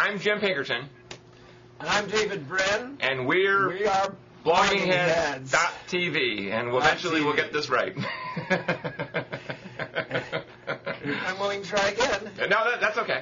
I'm Jim Pinkerton. And I'm David Brin. And we are BloggingHeads.tv. And eventually we'll get this right. I'm willing to try again. No, that's okay.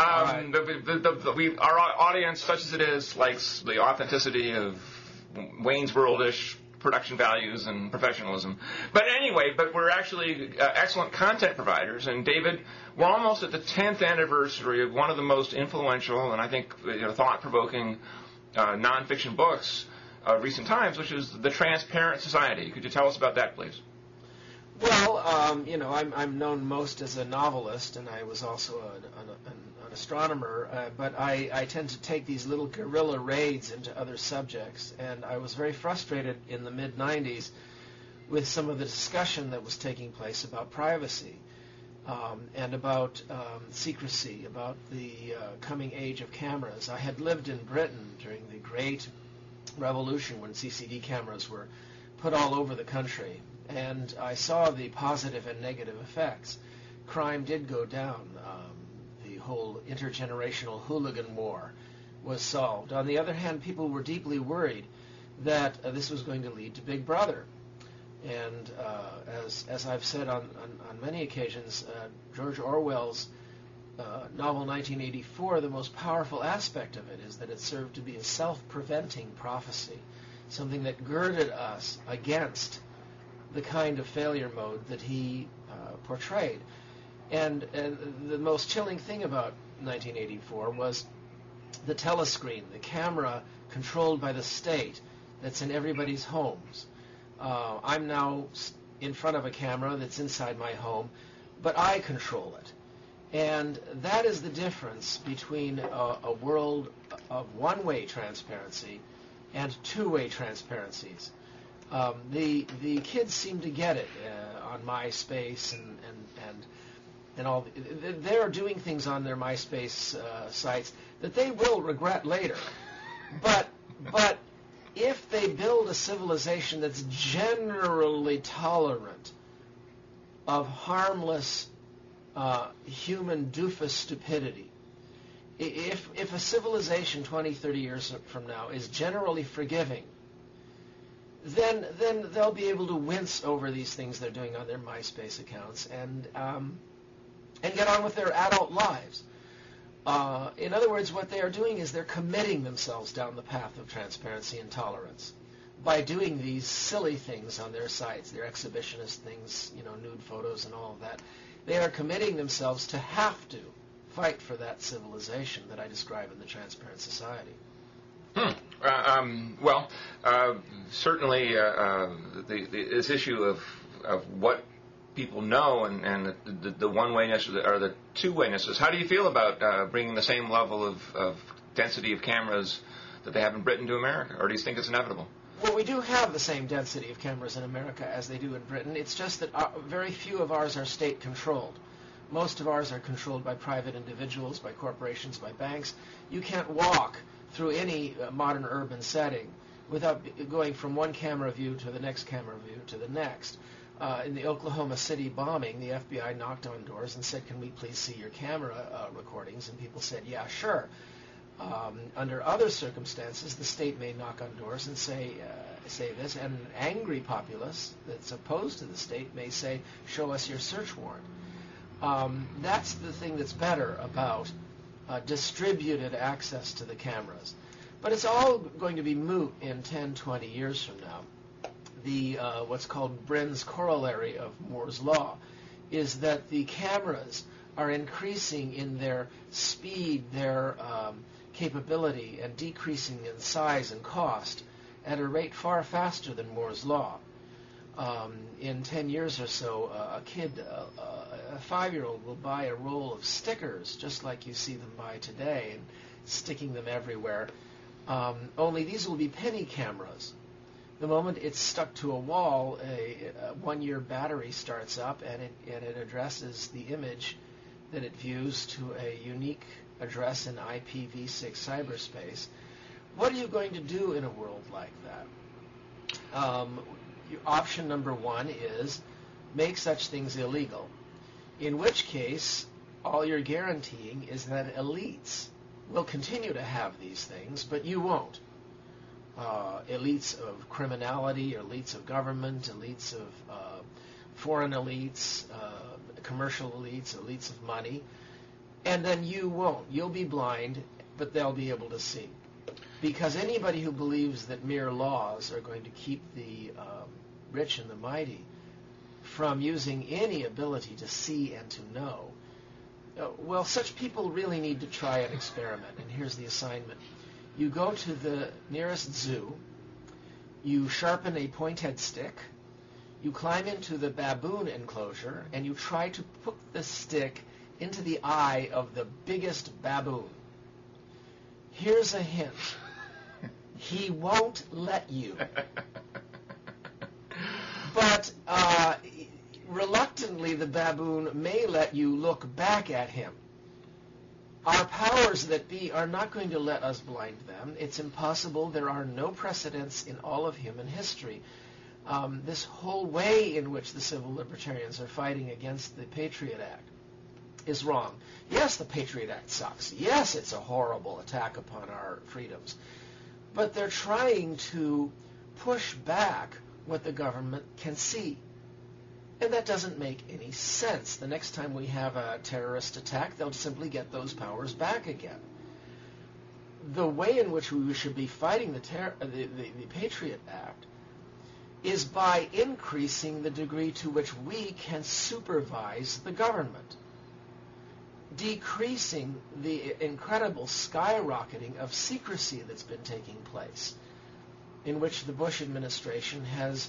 Right. Our audience, such as it is, likes the authenticity of Wayne's World-ish production values and professionalism. But anyway, we're actually excellent content providers. And David, we're almost at the 10th anniversary of one of the most influential and I think thought-provoking nonfiction books of recent times, which is The Transparent Society. Could you tell us about that, please? Well, I'm known most as a novelist, and I was also an astronomer, but I tend to take these little guerrilla raids into other subjects, and I was very frustrated in the mid-'90s with some of the discussion that was taking place about privacy and about secrecy, about the coming age of cameras. I had lived in Britain during the Great Revolution when CCD cameras were put all over the country, and I saw the positive and negative effects. Crime did go down. The whole intergenerational hooligan war was solved. On the other hand, people were deeply worried that this was going to lead to Big Brother. And as I've said on many occasions, George Orwell's novel 1984, the most powerful aspect of it is that it served to be a self-preventing prophecy, something that girded us against the kind of failure mode that he portrayed. And the most chilling thing about 1984 was the telescreen, the camera controlled by the state that's in everybody's homes. I'm now in front of a camera that's inside my home, but I control it. And that is the difference between a world of one-way transparency and two-way transparencies. The kids seem to get it on MySpace and all. They're doing things on their MySpace sites that they will regret later. But if they build a civilization that's generally tolerant of harmless human doofus stupidity, if a civilization 20, 30 years from now is generally forgiving, then they'll be able to wince over these things they're doing on their MySpace accounts and get on with their adult lives. In other words, what they are doing is they're committing themselves down the path of transparency and tolerance by doing these silly things on their sites, their exhibitionist things, nude photos and all of that. They are committing themselves to have to fight for that civilization that I describe in The Transparent Society. Certainly this issue of what people know and the one-wayness or the two-wayness. How do you feel about bringing the same level of density of cameras that they have in Britain to America, or do you think it's inevitable? Well, we do have the same density of cameras in America as they do in Britain. It's just that very few of ours are state-controlled. Most of ours are controlled by private individuals, by corporations, by banks. You can't walk through any modern urban setting without going from one camera view to the next camera view to the next. In the Oklahoma City bombing, the FBI knocked on doors and said, "Can we please see your camera recordings?" And people said, "Yeah, sure." Under other circumstances, the state may knock on doors and say this, and an angry populace that's opposed to the state may say, "Show us your search warrant." That's the thing that's better about distributed access to the cameras. But it's all going to be moot in 10, 20 years from now. The what's called Brin's corollary of Moore's law is that the cameras are increasing in their speed, their capability, and decreasing in size and cost at a rate far faster than Moore's law. In 10 years or so, a kid, a 5-year-old, will buy a roll of stickers just like you see them buy today and sticking them everywhere. Only these will be penny cameras. The moment it's stuck to a wall, a 1-year battery starts up and it addresses the image that it views to a unique address in IPv6 cyberspace. What are you going to do in a world like that? Option number one is make such things illegal, in which case all you're guaranteeing is that elites will continue to have these things, but you won't. Elites of criminality, elites of government, elites of foreign elites, commercial elites, elites of money, and then you won't. You'll be blind, but they'll be able to see. Because anybody who believes that mere laws are going to keep the rich and the mighty from using any ability to see and to know, well, such people really need to try an experiment, and here's the assignment. You go to the nearest zoo, you sharpen a pointed stick, you climb into the baboon enclosure, and you try to put the stick into the eye of the biggest baboon. Here's a hint. He won't let you. But reluctantly, the baboon may let you look back at him. Our powers that be are not going to let us blind them. It's impossible. There are no precedents in all of human history. This whole way in which the civil libertarians are fighting against the Patriot Act is wrong. Yes, the Patriot Act sucks. Yes, it's a horrible attack upon our freedoms. But they're trying to push back what the government can see. And that doesn't make any sense. The next time we have a terrorist attack, they'll simply get those powers back again. The way in which we should be fighting the Patriot Act is by increasing the degree to which we can supervise the government, decreasing the incredible skyrocketing of secrecy that's been taking place, in which the Bush administration has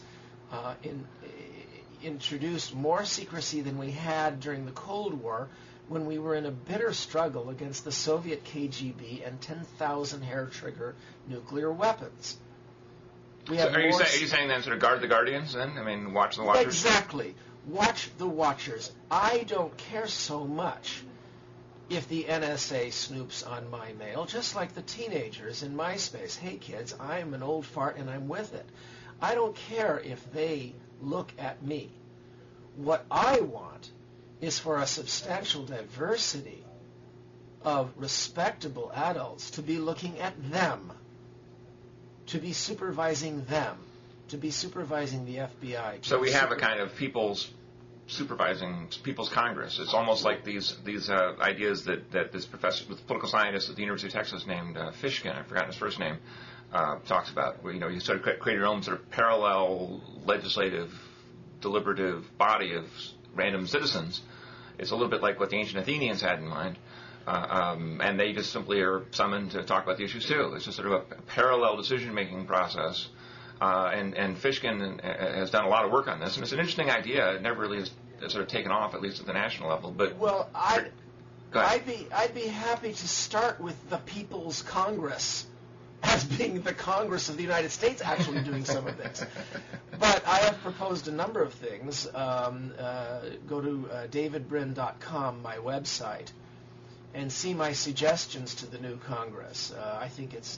introduced more secrecy than we had during the Cold War, when we were in a bitter struggle against the Soviet KGB and 10,000 hair-trigger nuclear weapons. So are you saying then sort of guard the guardians then? I mean, watch the watchers? Exactly. Watch the watchers. I don't care so much if the NSA snoops on my mail, just like the teenagers in MySpace. Hey, kids, I'm an old fart and I'm with it. I don't care if they look at me. What I want is for a substantial diversity of respectable adults to be looking at them, to be supervising them, to be supervising the FBI. So we have a kind of people's Congress. It's almost like these ideas that this professor, this political scientist at the University of Texas named Fishkin, I've forgotten his first name, talks about, where you sort of create your own sort of parallel legislative, deliberative body of random citizens. It's a little bit like what the ancient Athenians had in mind, and they just simply are summoned to talk about the issues too. It's just sort of a parallel decision-making process, and Fishkin has done a lot of work on this, and it's an interesting idea. It never really has sort of taken off, at least at the national level. But well, I'd be happy to start with the People's Congress as being the Congress of the United States actually doing some of this. But I have proposed a number of things. Go to davidbrin.com, my website, and see my suggestions to the new Congress. I think it's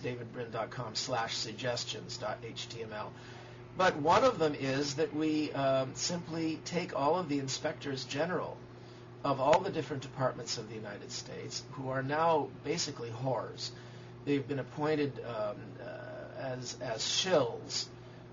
davidbrin.com/suggestions.html. But one of them is that we simply take all of the inspectors general of all the different departments of the United States, who are now basically whores. They've been appointed as shills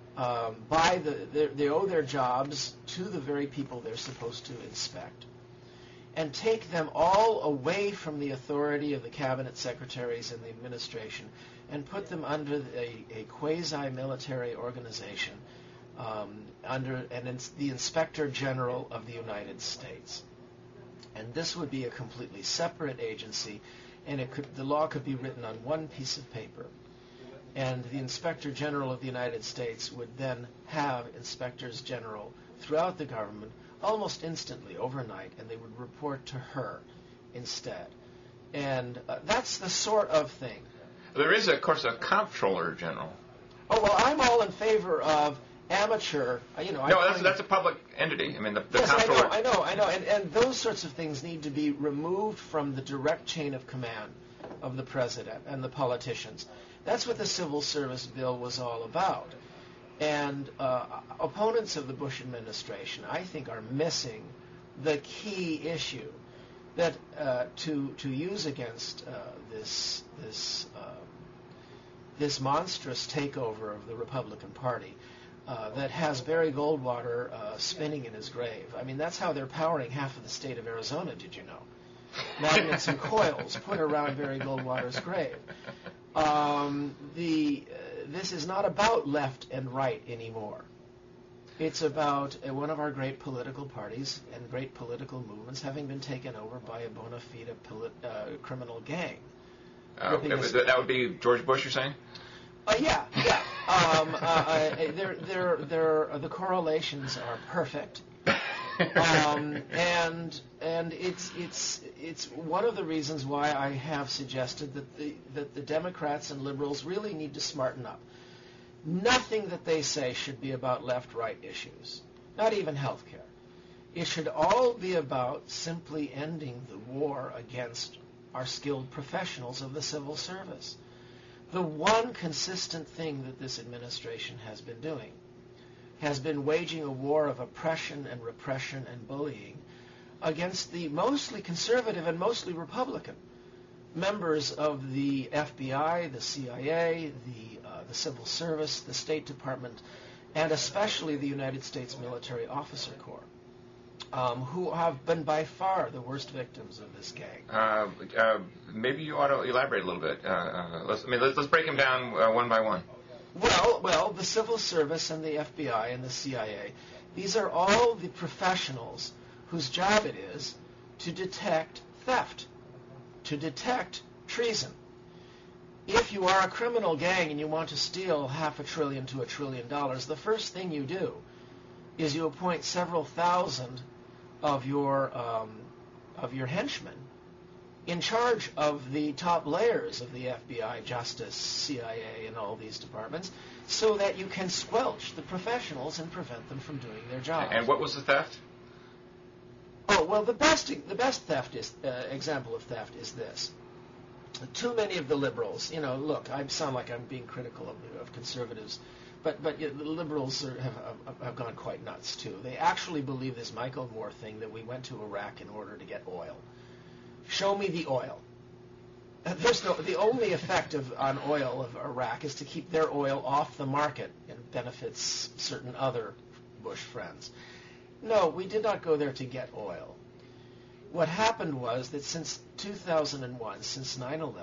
they owe their jobs to the very people they're supposed to inspect, and take them all away from the authority of the cabinet secretaries and the administration and put them under a quasi-military organization under the Inspector General of the United States. And this would be a completely separate agency, and the law could be written on one piece of paper. And the Inspector General of the United States would then have inspectors general throughout the government almost instantly, overnight, and they would report to her instead. And that's the sort of thing. There is, of course, a comptroller general. Oh, well, I'm all in favor of amateur, No, that's a public entity. I mean, the yes, comptroller. I know. And those sorts of things need to be removed from the direct chain of command of the president and the politicians. That's what the Civil Service Bill was all about. And opponents of the Bush administration, I think, are missing the key issue. that to use against this monstrous takeover of the Republican Party that has Barry Goldwater spinning in his grave. I mean, that's how they're powering half of the state of Arizona, did you know? Magnets and coils put around Barry Goldwater's grave. This is not about left and right anymore. It's about one of our great political parties and great political movements having been taken over by a bona fide criminal gang. That would be George Bush, you're saying? Yeah. The correlations are perfect. And it's one of the reasons why I have suggested that the Democrats and liberals really need to smarten up. Nothing that they say should be about left-right issues, not even health care. It should all be about simply ending the war against our skilled professionals of the civil service. The one consistent thing that this administration has been doing has been waging a war of oppression and repression and bullying against the mostly conservative and mostly Republican members of the FBI, the CIA, the Civil Service, the State Department, and especially the United States Military Officer Corps, who have been by far the worst victims of this gang. Maybe you ought to elaborate a little bit. Let's break them down one by one. Well, the Civil Service and the FBI and the CIA, these are all the professionals whose job it is to detect theft, to detect treason. If you are a criminal gang and you want to steal $500 billion to $1 trillion, the first thing you do is you appoint several thousand of your henchmen in charge of the top layers of the FBI, Justice, CIA, and all these departments, so that you can squelch the professionals and prevent them from doing their jobs. And what was the theft? Oh, well, the best theft is example of theft is this. Too many of the liberals, look, I sound like I'm being critical of conservatives, but the liberals have gone quite nuts too. They actually believe this Michael Moore thing that we went to Iraq in order to get oil. Show me the oil. The only effect on oil of Iraq is to keep their oil off the market and benefits certain other Bush friends. No, we did not go there to get oil. What happened was that since 2001, since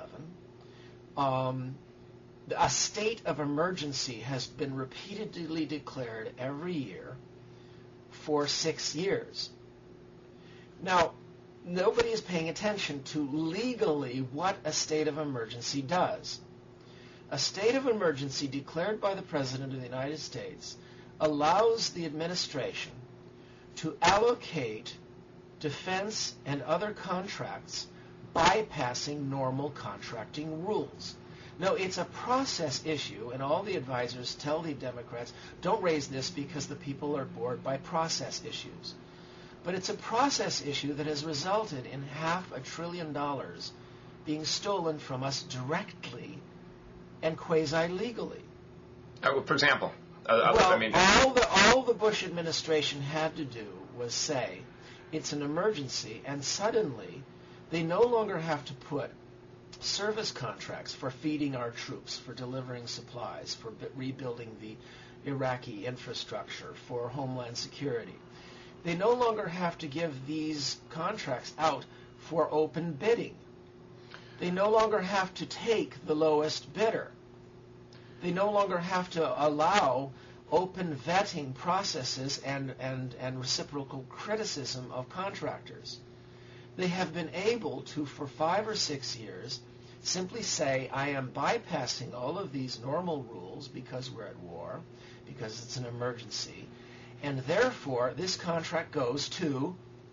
9/11, a state of emergency has been repeatedly declared every year for 6 years. Now, nobody is paying attention to legally what a state of emergency does. A state of emergency declared by the President of the United States allows the administration to allocate defense and other contracts bypassing normal contracting rules. No, it's a process issue, and all the advisors tell the Democrats, don't raise this because the people are bored by process issues. But it's a process issue that has resulted in $500 billion being stolen from us directly and quasi-legally. For example? All the Bush administration had to do was say, it's an emergency, and suddenly they no longer have to put service contracts for feeding our troops, for delivering supplies, for rebuilding the Iraqi infrastructure, for homeland security. They no longer have to give these contracts out for open bidding. They no longer have to take the lowest bidder. They no longer have to allow open vetting processes and reciprocal criticism of contractors. They have been able to, for 5 or 6 years, simply say, I am bypassing all of these normal rules because we're at war, because it's an emergency, and therefore this contract goes to,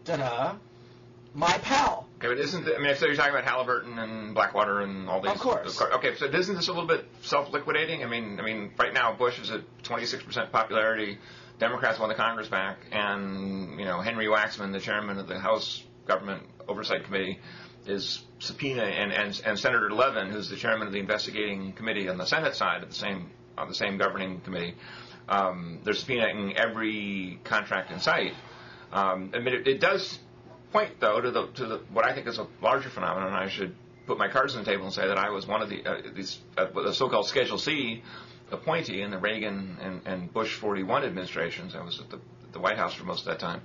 my pal. Okay, but so you're talking about Halliburton and Blackwater and all these? Of course. Okay, so isn't this a little bit self-liquidating? I mean, right now Bush is at 26% popularity. Democrats won the Congress back, and Henry Waxman, the chairman of the House Government Oversight Committee, is subpoenaing, and Senator Levin, who's the chairman of the investigating committee on the Senate side of the same governing committee, they're subpoenaing every contract in sight. It does point, though, to the what I think is a larger phenomenon. I should put my cards on the table and say that I was one of the so-called Schedule C appointee in the Reagan and Bush 41 administrations. I was at the White House for most of that time,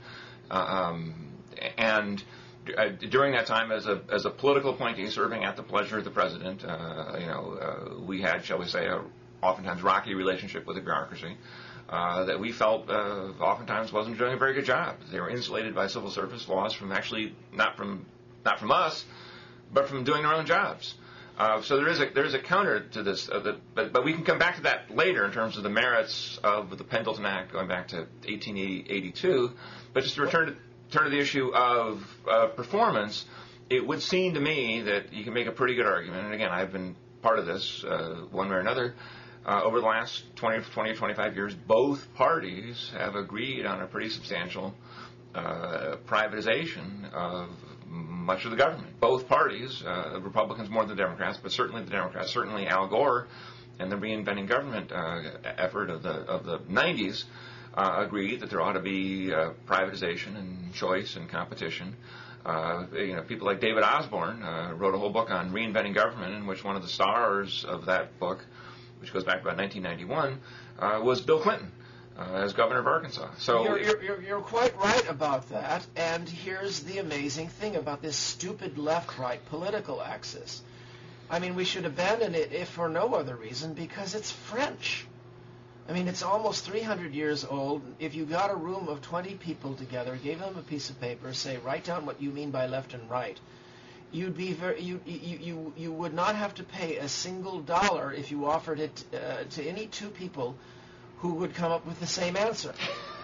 and during that time, as a political appointee serving at the pleasure of the president, we had, shall we say, a oftentimes rocky relationship with the bureaucracy that we felt oftentimes wasn't doing a very good job. They were insulated by civil service laws from actually not from us, but from doing their own jobs. So there is a counter to this, but we can come back to that later in terms of the merits of the Pendleton Act going back to 1882. But just to return to the issue of performance, it would seem to me that you can make a pretty good argument, and again, I've been part of this one way or another. Over the last 20 or 25 years, both parties have agreed on a pretty substantial privatization of much of the government. Both parties, Republicans more than the Democrats, but certainly the Democrats, certainly Al Gore and the reinventing government effort of the 90s, agreed that there ought to be privatization and choice and competition. People like David Osborne wrote a whole book on reinventing government, in which one of the stars of that book, which goes back about 1991, was Bill Clinton as governor of Arkansas. So you're quite right about that. And here's the amazing thing about this stupid left-right political axis. I mean, we should abandon it if for no other reason because it's French. I mean, it's almost 300 years old. If you got a room of 20 people together, gave them a piece of paper, say, write down what you mean by left and right, you'd be you would not have to pay a single dollar if you offered it to any two people who would come up with the same answer.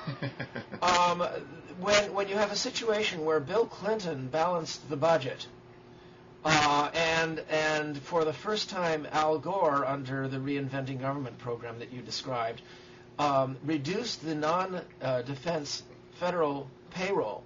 When you have a situation where Bill Clinton balanced the budget, and for the first time Al Gore, under the Reinventing Government program that you described, reduced the non-defense federal payroll.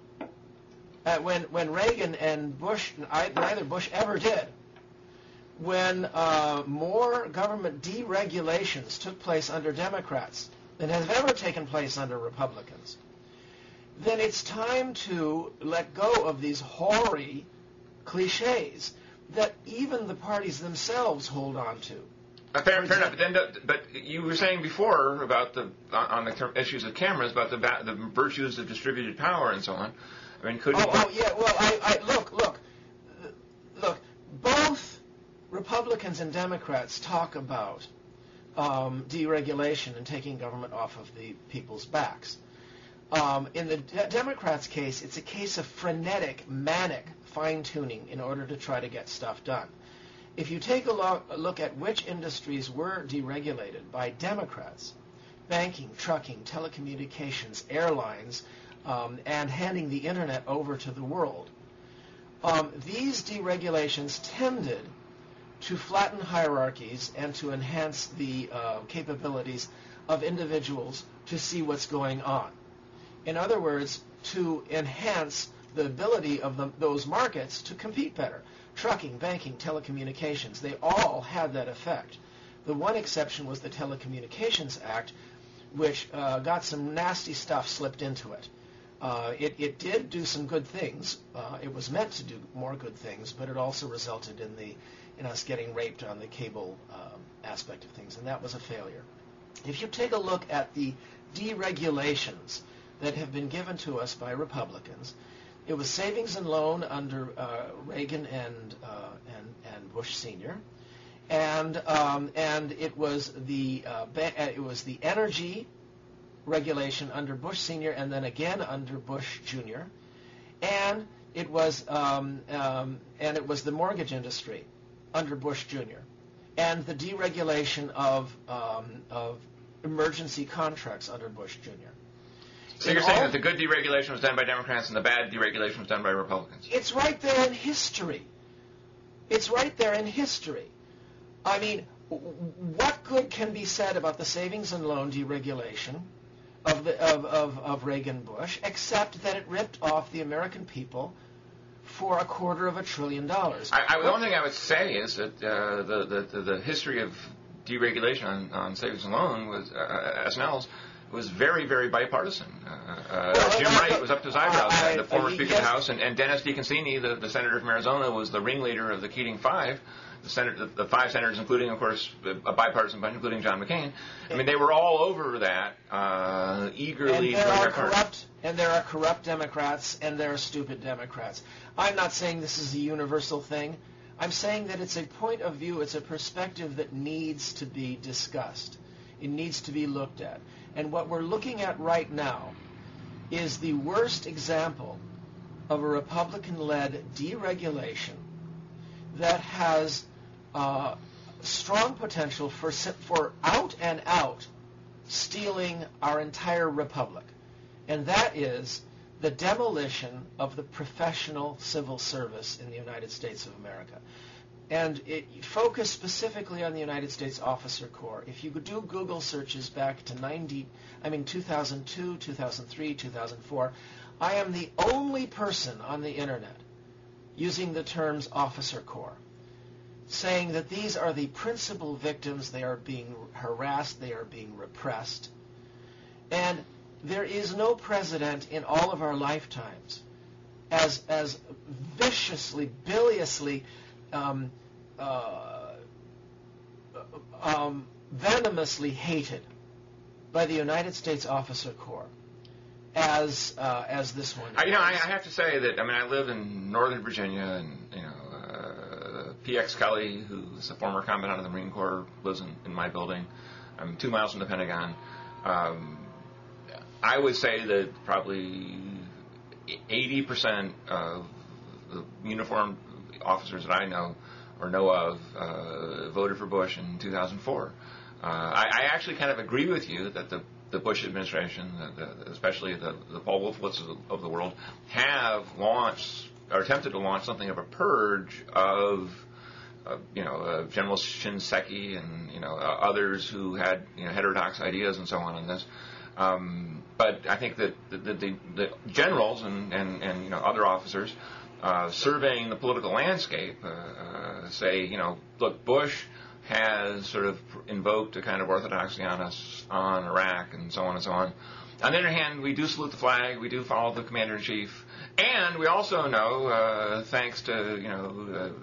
When Reagan and Bush, neither Bush ever did, when more government deregulations took place under Democrats than has ever taken place under Republicans, then it's time to let go of these hoary cliches that even the parties themselves hold on to. Fair enough. But you were saying before about on the issues of cameras about the virtues of distributed power and so on. I mean, could yeah. Well, look. Both Republicans and Democrats talk about deregulation and taking government off of the people's backs. In the Democrats' case, it's a case of frenetic, manic fine-tuning in order to try to get stuff done. If you take a look at which industries were deregulated by Democrats, banking, trucking, telecommunications, airlines, and handing the internet over to the world, these deregulations tended to flatten hierarchies and to enhance the capabilities of individuals to see what's going on. In other words, to enhance the ability of those markets to compete better. Trucking, banking, telecommunications, they all had that effect. The one exception was the Telecommunications Act, which got some nasty stuff slipped into it. It did do some good things. It was meant to do more good things, but it also resulted in us getting raped on the cable aspect of things, and that was a failure. If you take a look at the deregulations that have been given to us by Republicans, it was savings and loan under Reagan and Bush Sr., and it was the energy regulation under Bush Sr. and then again under Bush Jr. And it was the mortgage industry under Bush Jr. and the deregulation of emergency contracts under Bush Jr. So you're saying that the good deregulation was done by Democrats and the bad deregulation was done by Republicans? It's right there in history. I mean, what good can be said about the savings and loan deregulation of Reagan-Bush, except that it ripped off the American people for $250 billion? The one thing I would say is that the history of deregulation on savings and loan was S&Ls was very, very bipartisan. Jim Wright was up to his eyebrows, the former Speaker of the House, and Dennis DeConcini, the senator from Arizona, was the ringleader of the Keating Five. The five senators, including, of course, a bipartisan bunch, including John McCain. I mean, they were all over that, eagerly. And there are corrupt Democrats, and there are stupid Democrats. I'm not saying this is a universal thing. I'm saying that it's a point of view, it's a perspective that needs to be discussed. It needs to be looked at. And what we're looking at right now is the worst example of a Republican-led deregulation that has strong potential for out-and-out stealing our entire republic. And that is the demolition of the professional civil service in the United States of America. And it focused specifically on the United States Officer Corps. If you do Google searches back to 2002, 2003, 2004, I am the only person on the internet using the terms Officer Corps, saying that these are the principal victims, they are being harassed, they are being repressed. And there is no president in all of our lifetimes as viciously, biliously, venomously hated by the United States Officer Corps as this one. I have to say that I live in Northern Virginia, and P.X. Kelly, who's a former commandant of the Marine Corps, lives in my building. I'm 2 miles from the Pentagon. I would say that probably 80% of the uniformed officers that I know or know of voted for Bush in 2004. I actually kind of agree with you that the Bush administration, especially the Paul Wolfowitz of the world, have launched or attempted to launch something of a purge of General Shinseki and others who had heterodox ideas and so on this. But I think that the generals and other officers surveying the political landscape say, look, Bush has sort of invoked a kind of orthodoxy on us on Iraq and so on and so on. On the other hand, we do salute the flag, we do follow the commander-in-chief, and we also know, thanks to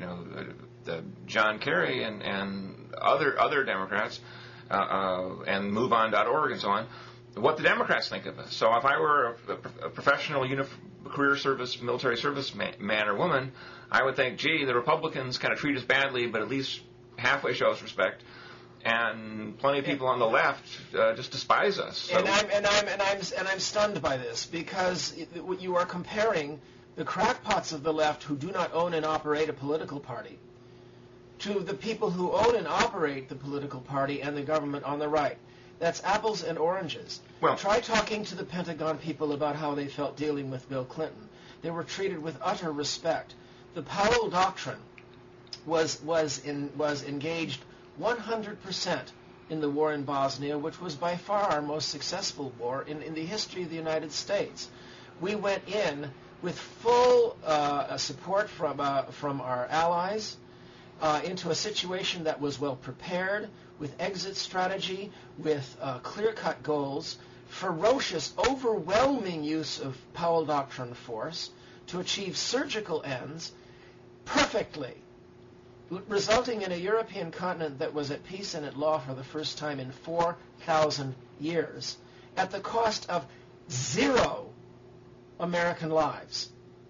John Kerry and other Democrats and MoveOn.org and so on, what the Democrats think of us. So if I were a professional career service, military service man or woman, I would think, gee, the Republicans kind of treat us badly, but at least halfway show us respect, and plenty of people on the left just despise us. So. And I'm stunned by this, because you are comparing the crackpots of the left who do not own and operate a political party to the people who own and operate the political party and the government on the right. That's apples and oranges. Well, try talking to the Pentagon people about how they felt dealing with Bill Clinton. They were treated with utter respect. The Powell Doctrine was engaged 100% in the war in Bosnia, which was by far our most successful war in the history of the United States. We went in with full support from our allies into a situation that was well prepared, with exit strategy, with clear-cut goals, ferocious, overwhelming use of Powell Doctrine force to achieve surgical ends perfectly, resulting in a European continent that was at peace and at law for the first time in 4,000 years, at the cost of 0 American lives.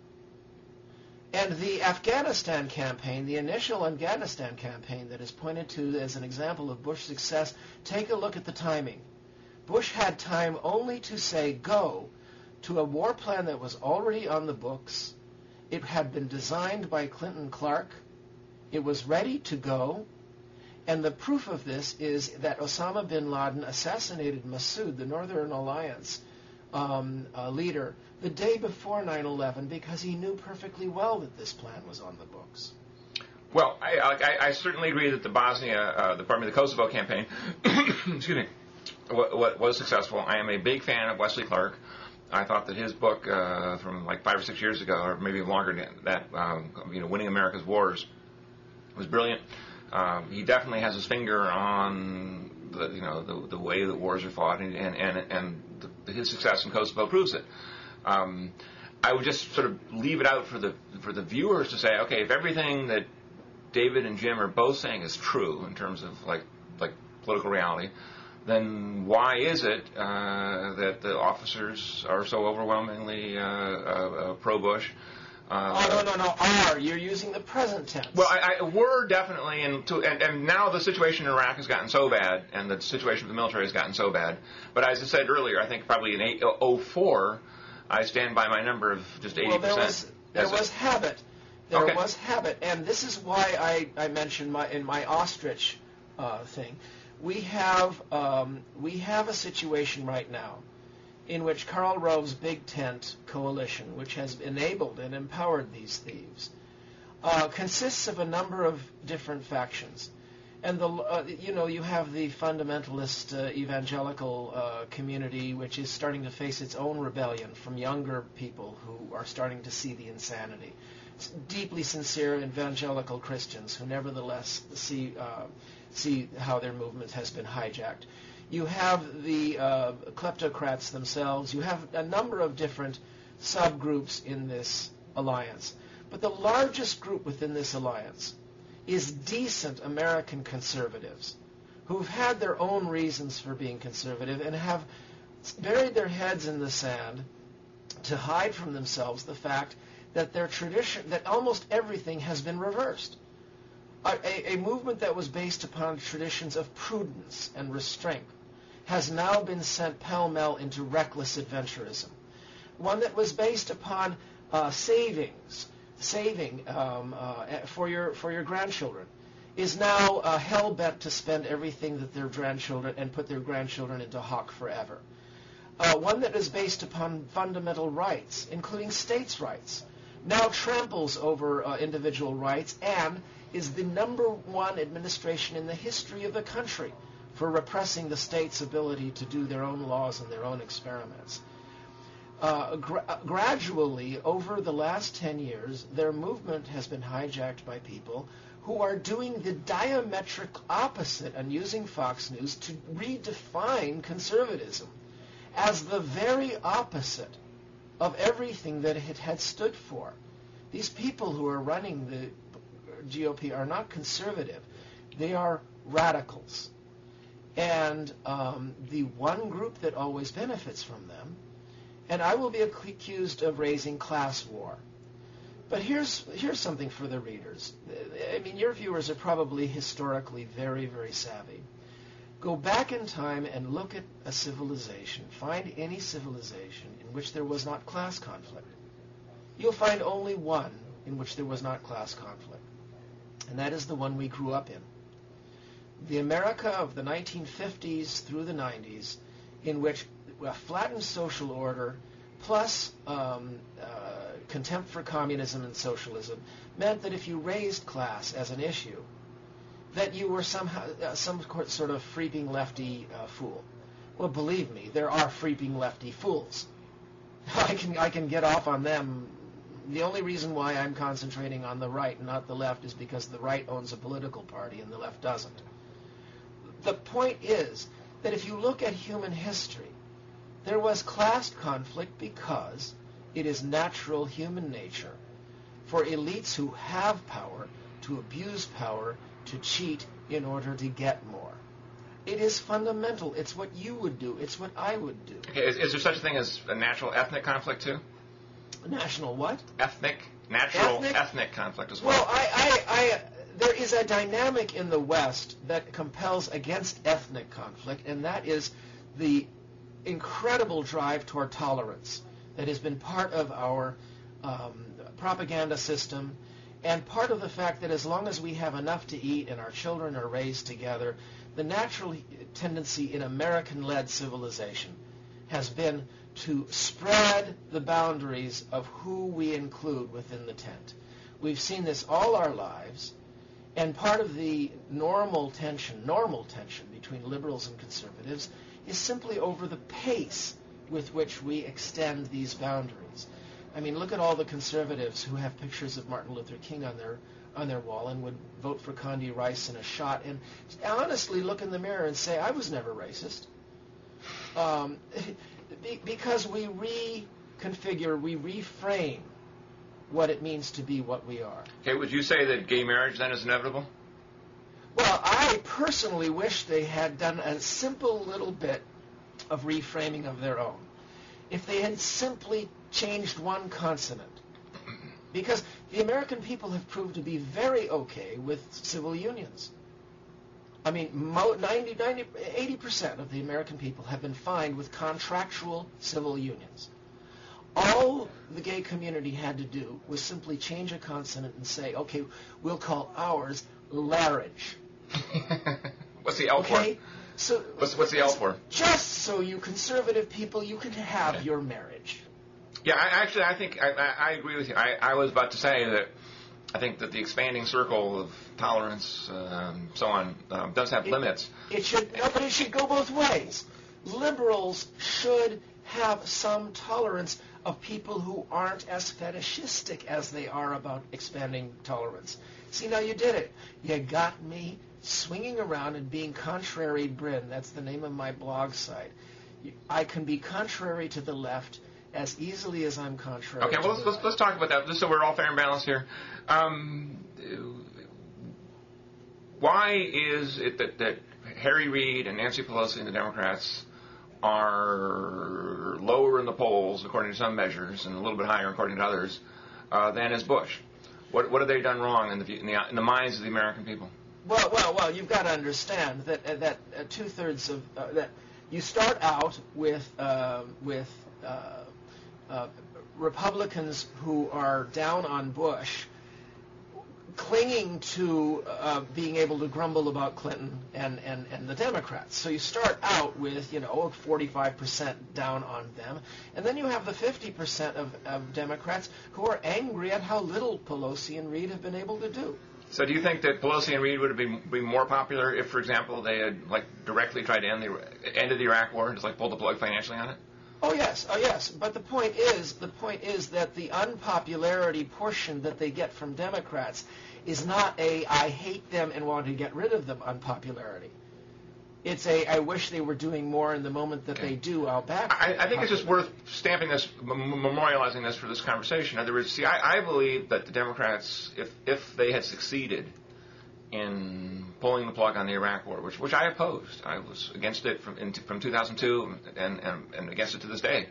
And the Afghanistan campaign, the initial Afghanistan campaign that is pointed to as an example of Bush's success, take a look at the timing. Bush had time only to say go to a war plan that was already on the books. It had been designed by Clinton Clark. It was ready to go. And the proof of this is that Osama bin Laden assassinated Massoud, the Northern Alliance leader, the day before 9/11, because he knew perfectly well that this plan was on the books. Well, I certainly agree that the Kosovo campaign, excuse me, was successful. I am a big fan of Wesley Clark. I thought that his book from like 5 or 6 years ago, or maybe longer than that, Winning America's Wars, was brilliant. He definitely has his finger on the way that wars are fought, and his success in Kosovo proves it. I would just sort of leave it out for the viewers to say, okay, if everything that David and Jim are both saying is true in terms of like political reality, then why is it that the officers are so overwhelmingly pro-Bush? No. You're using the present tense. Well, we're definitely, and now the situation in Iraq has gotten so bad, and the situation with the military has gotten so bad. But as I said earlier, I think probably in 2004, I stand by my number of just 80%. Well, there was habit. There was habit, and this is why I mentioned in my ostrich thing. We have a situation right now in which Karl Rove's Big Tent coalition, which has enabled and empowered these thieves, consists of a number of different factions. And you have the fundamentalist evangelical community, which is starting to face its own rebellion from younger people who are starting to see the insanity. It's deeply sincere evangelical Christians who nevertheless see how their movement has been hijacked. You have the kleptocrats themselves. You have a number of different subgroups in this alliance. But the largest group within this alliance is decent American conservatives who've had their own reasons for being conservative and have buried their heads in the sand to hide from themselves the fact that their tradition, that almost everything has been reversed. A movement that was based upon traditions of prudence and restraint has now been sent pell-mell into reckless adventurism. One that was based upon saving for your grandchildren is now hell-bent to spend everything that their grandchildren and put their grandchildren into hock forever. One that is based upon fundamental rights, including states' rights, now tramples over individual rights and is the number one administration in the history of the country for repressing the state's ability to do their own laws and their own experiments. Gradually, over the last 10 years, their movement has been hijacked by people who are doing the diametric opposite and using Fox News to redefine conservatism as the very opposite of everything that it had stood for. These people who are running the GOP are not conservative. They are radicals. And the one group that always benefits from them, and I will be accused of raising class war. But here's something for the readers. I mean, your viewers are probably historically very, very savvy. Go back in time and look at a civilization. Find any civilization in which there was not class conflict. You'll find only one in which there was not class conflict, and that is the one we grew up in. The America of the 1950s through the 90s, in which a flattened social order plus contempt for communism and socialism meant that if you raised class as an issue, that you were somehow some sort of freaking lefty fool. Well, believe me, there are freaking lefty fools. I can get off on them. The only reason why I'm concentrating on the right and not the left is because the right owns a political party and the left doesn't. The point is that if you look at human history, there was class conflict because it is natural human nature for elites who have power to abuse power, to cheat in order to get more. It is fundamental. It's what you would do. It's what I would do. Okay, is there such a thing as a natural ethnic conflict too? National what? Ethnic conflict as well. Well, there is a dynamic in the West that compels against ethnic conflict, and that is the incredible drive toward tolerance that has been part of our propaganda system, and part of the fact that as long as we have enough to eat and our children are raised together, the natural tendency in American-led civilization has been to spread the boundaries of who we include within the tent. We've seen this all our lives, and part of the normal tension between liberals and conservatives is simply over the pace with which we extend these boundaries. I mean, look at all the conservatives who have pictures of Martin Luther King on wall and would vote for Condi Rice in a shot and honestly look in the mirror and say, I was never racist. Because we reconfigure, we reframe what it means to be what we are. Okay, would you say that gay marriage then is inevitable? Well, I personally wish they had done a simple little bit of reframing of their own. If they had simply changed one consonant. Because the American people have proved to be very okay with civil unions. I mean, 80% of the American people have been fine with contractual civil unions. All the gay community had to do was simply change a consonant and say, okay, we'll call ours marriage. What's the L for? So what's the L for? Just so you conservative people, you can have your marriage. Yeah, I think I agree with you. I was about to say that I think that the expanding circle of tolerance, so on, does have limits. But it should go both ways. Liberals should have some tolerance of people who aren't as fetishistic as they are about expanding tolerance. See, now you did it. You got me swinging around and being contrary Bryn. That's the name of my blog site. I can be contrary to the left as easily as I'm contrary. Okay, well, let's talk about that, just so we're all fair and balanced here. Why is it that Harry Reid and Nancy Pelosi and the Democrats are lower in the polls, according to some measures, and a little bit higher, according to others, than is Bush? What have they done wrong in the minds of the American people? Well, you've got to understand that two-thirds of that you start out with Republicans who are down on Bush, clinging to being able to grumble about Clinton and the Democrats. So you start out with 45% down on them, and then you have the 50% of Democrats who are angry at how little Pelosi and Reid have been able to do. So do you think that Pelosi and Reid would have been more popular if, for example, they had directly tried to end the Iraq War and just pulled the plug financially on it? Oh yes. But the point is that the unpopularity portion that they get from Democrats is not a I hate them and want to get rid of them unpopularity. It's a I wish they were doing more, in the moment that they do, I'll back them. I think it's just worth stamping this, memorializing this for this conversation. In other words, see, I believe that the Democrats, if they had succeeded in pulling the plug on the Iraq War, which I opposed. I was against it from 2002 and against it to this day.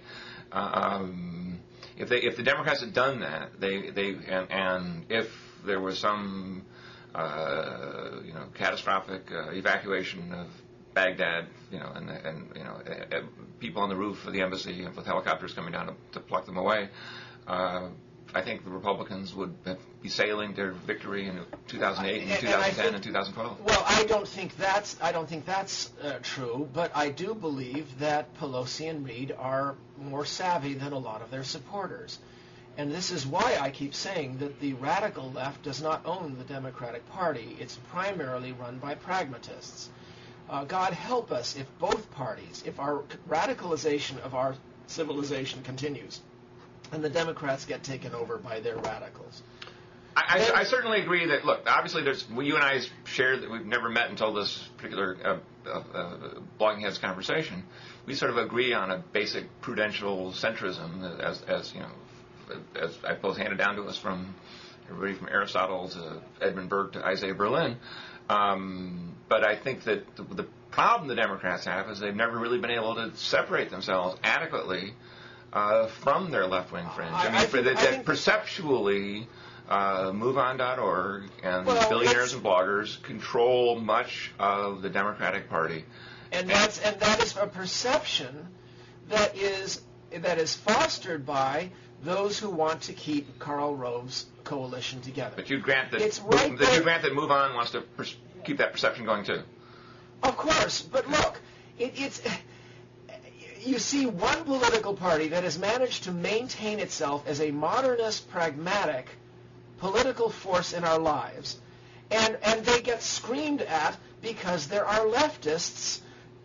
If the Democrats had done that, and if there was some catastrophic evacuation of Baghdad, and people on the roof of the embassy with helicopters coming down to pluck them away, I think the Republicans would be sailing their victory in 2008 and 2010 and 2012. Well, I don't think that's true, but I do believe that Pelosi and Reid are more savvy than a lot of their supporters. And this is why I keep saying that the radical left does not own the Democratic Party. It's primarily run by pragmatists. God help us if both parties, if our radicalization of our civilization continues, and the Democrats get taken over by their radicals. I certainly agree that, look, obviously you and I share that we've never met until this particular Blogging Heads conversation. We sort of agree on a basic prudential centrism, as I suppose handed down to us from everybody from Aristotle to Edmund Burke to Isaiah Berlin. But I think that the problem the Democrats have is they've never really been able to separate themselves adequately from their left-wing fringe. I think perceptually, MoveOn.org and billionaires and bloggers control much of the Democratic Party, and that is a perception that is fostered by those who want to keep Karl Rove's coalition together. But you grant that MoveOn wants to keep that perception going too. Of course, but look, it's. You see one political party that has managed to maintain itself as a modernist, pragmatic political force in our lives, and they get screamed at because there are leftists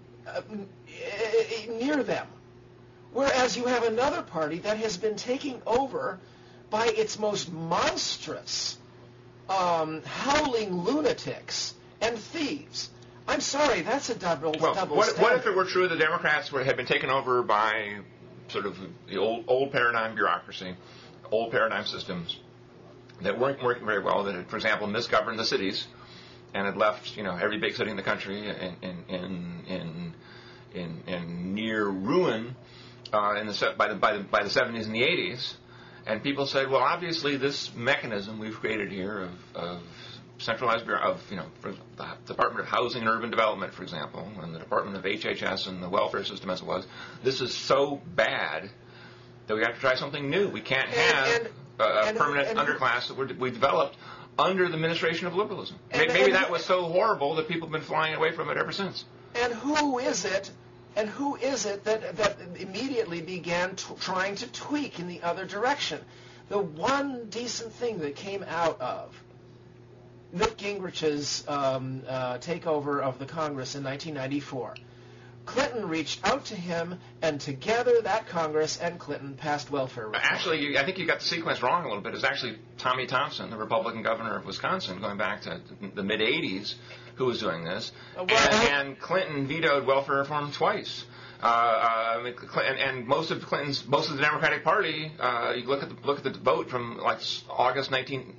near them. Whereas you have another party that has been taken over by its most monstrous howling lunatics and thieves. I'm sorry, that's a double standard. What if it were true the Democrats had been taken over by sort of the old paradigm bureaucracy, old paradigm systems that weren't working very well, that had, for example, misgoverned the cities and had left, every big city in the country in near ruin by the 70s and the 80s, and people said, well, obviously this mechanism we've created here of centralized bureau for the Department of Housing and Urban Development, for example, and the Department of HHS and the welfare system as it was, this is so bad that we have to try something new. We can't have a permanent underclass that we developed under the administration of liberalism. Maybe that was so horrible that people have been flying away from it ever since. And who is it that immediately began trying to tweak in the other direction? The one decent thing that came out of Newt Gingrich's takeover of the Congress in 1994, Clinton reached out to him, and together that Congress and Clinton passed welfare reform. Actually, I think you got the sequence wrong a little bit. It's actually Tommy Thompson, the Republican governor of Wisconsin, going back to the mid-'80s, who was doing this. And Clinton vetoed welfare reform twice. And most of the Democratic Party, you look at the vote from like August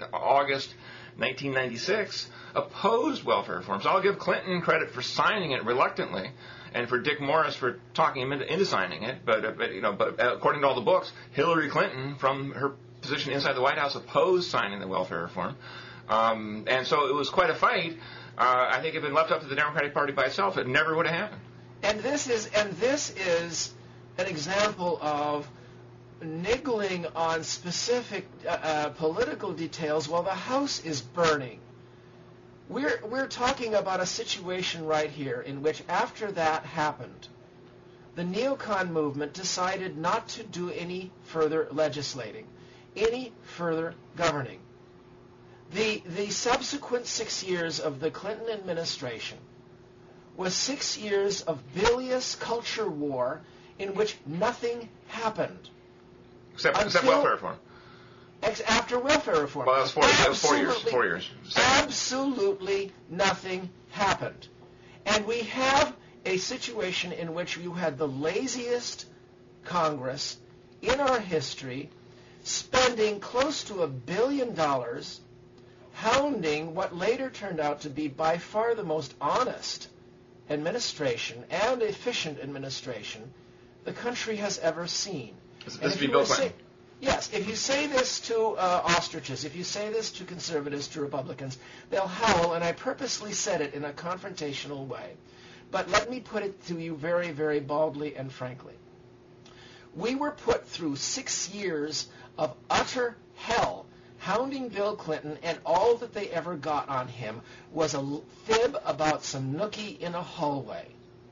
1996, opposed welfare reform. So I'll give Clinton credit for signing it reluctantly, and for Dick Morris for talking him into signing it. But according to all the books, Hillary Clinton, from her position inside the White House, opposed signing the welfare reform. And so it was quite a fight. I think if it had been left up to the Democratic Party by itself, it never would have happened. And this is an example of niggling on specific political details while the house is burning. We're talking about a situation right here in which, after that happened, the neocon movement decided not to do any further legislating, any further governing. The subsequent 6 years of the Clinton administration was 6 years of bilious culture war in which nothing happened. Except welfare reform. After welfare reform. Well, that was 4 years. Absolutely nothing happened. And we have a situation in which you had the laziest Congress in our history spending close to $1 billion hounding what later turned out to be by far the most honest administration and efficient administration the country has ever seen. This would be Bill Clinton. Yes, if you say this to ostriches, if you say this to conservatives, to Republicans, they'll howl, and I purposely said it in a confrontational way. But let me put it to you very, very baldly and frankly. We were put through 6 years of utter hell hounding Bill Clinton, and all that they ever got on him was a fib about some nookie in a hallway.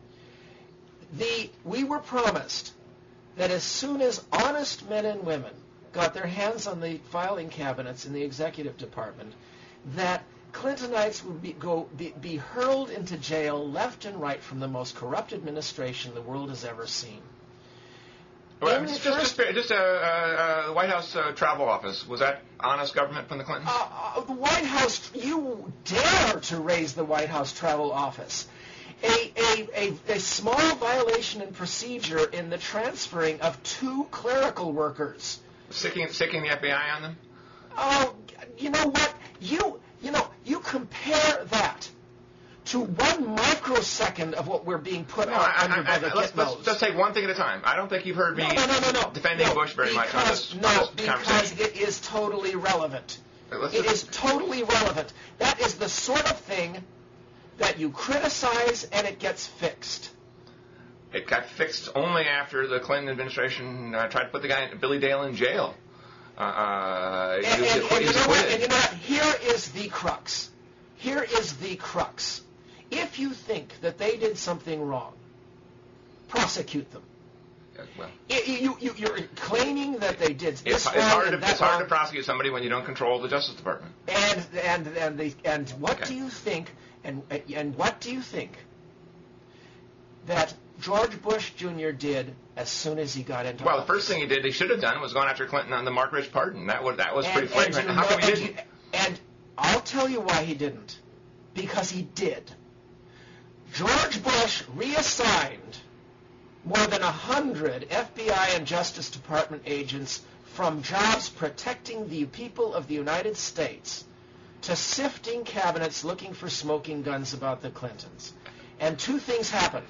We were promised that as soon as honest men and women got their hands on the filing cabinets in the executive department, that Clintonites would be hurled into jail left and right from the most corrupt administration the world has ever seen. Well, just the White House travel office, was that honest government from the Clintons? The White House, you dare to raise the White House travel office. A small violation in procedure in the transferring of 2 clerical workers. Sicking the FBI on them? Oh, you know what? You compare that to 1 microsecond of what we're being put under by the gitmos. Let's just take one thing at a time. I don't think you've heard me defending Bush very much on this conversation. Because it is totally relevant. It is totally relevant. That is the sort of thing that you criticize and it gets fixed. It got fixed only after the Clinton administration tried to put the guy, Billy Dale, in jail. And you know what? Here is the crux. Here is the crux. If you think that they did something wrong, prosecute them. Well, you're claiming that they did this wrong. It's hard to prosecute somebody when you don't control the Justice Department. And what do you think? And what do you think that George Bush Jr. did as soon as he got into office? Well, the first thing he should have done was gone after Clinton on the Mark Rich pardon. That was pretty flagrant. How come he didn't? I'll tell you why he didn't. Because he did. George Bush reassigned more than 100 FBI and Justice Department agents from jobs protecting the people of the United States to sifting cabinets looking for smoking guns about the Clintons. And two things happened.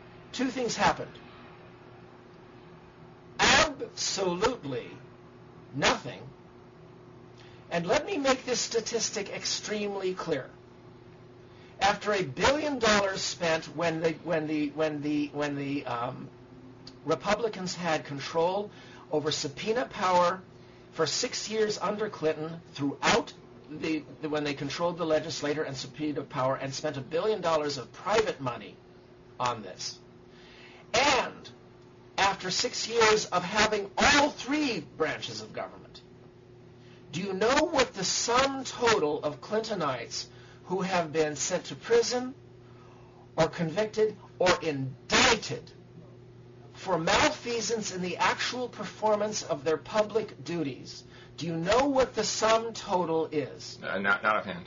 Absolutely nothing. And let me make this statistic extremely clear. After $1 billion spent when the Republicans had control over subpoena power for 6 years under Clinton, throughout when they controlled the legislature and subpoena power, and spent $1 billion of private money on this, and after 6 years of having all three branches of government, do you know what the sum total of Clintonites who have been sent to prison or convicted or indicted for malfeasance in the actual performance of their public duties, do you know what the sum total is? Not offhand.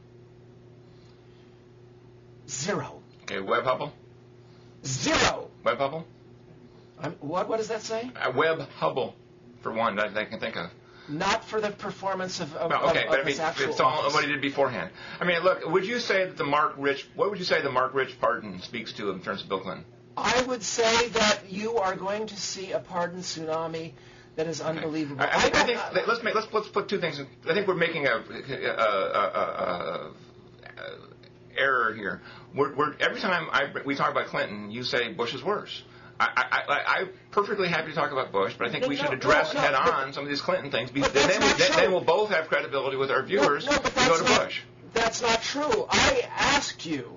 0. Okay, Webb Hubble? 0. Webb Hubble? What does that say? Webb Hubble, for one, that I can think of. Not for the performance of his actual it's all office. what he did beforehand. I mean, look, would you say that what would you say the Mark Rich pardon speaks to in terms of Bill Clinton? I would say that you are going to see a pardon tsunami that is unbelievable. I think let's put two things. I think we're making a error here. Every time we talk about Clinton, you say Bush is worse. I'm perfectly happy to talk about Bush, but I think we should address head-on some of these Clinton things. Then we'll both have credibility with our viewers to go to Bush. That's not true. I asked you,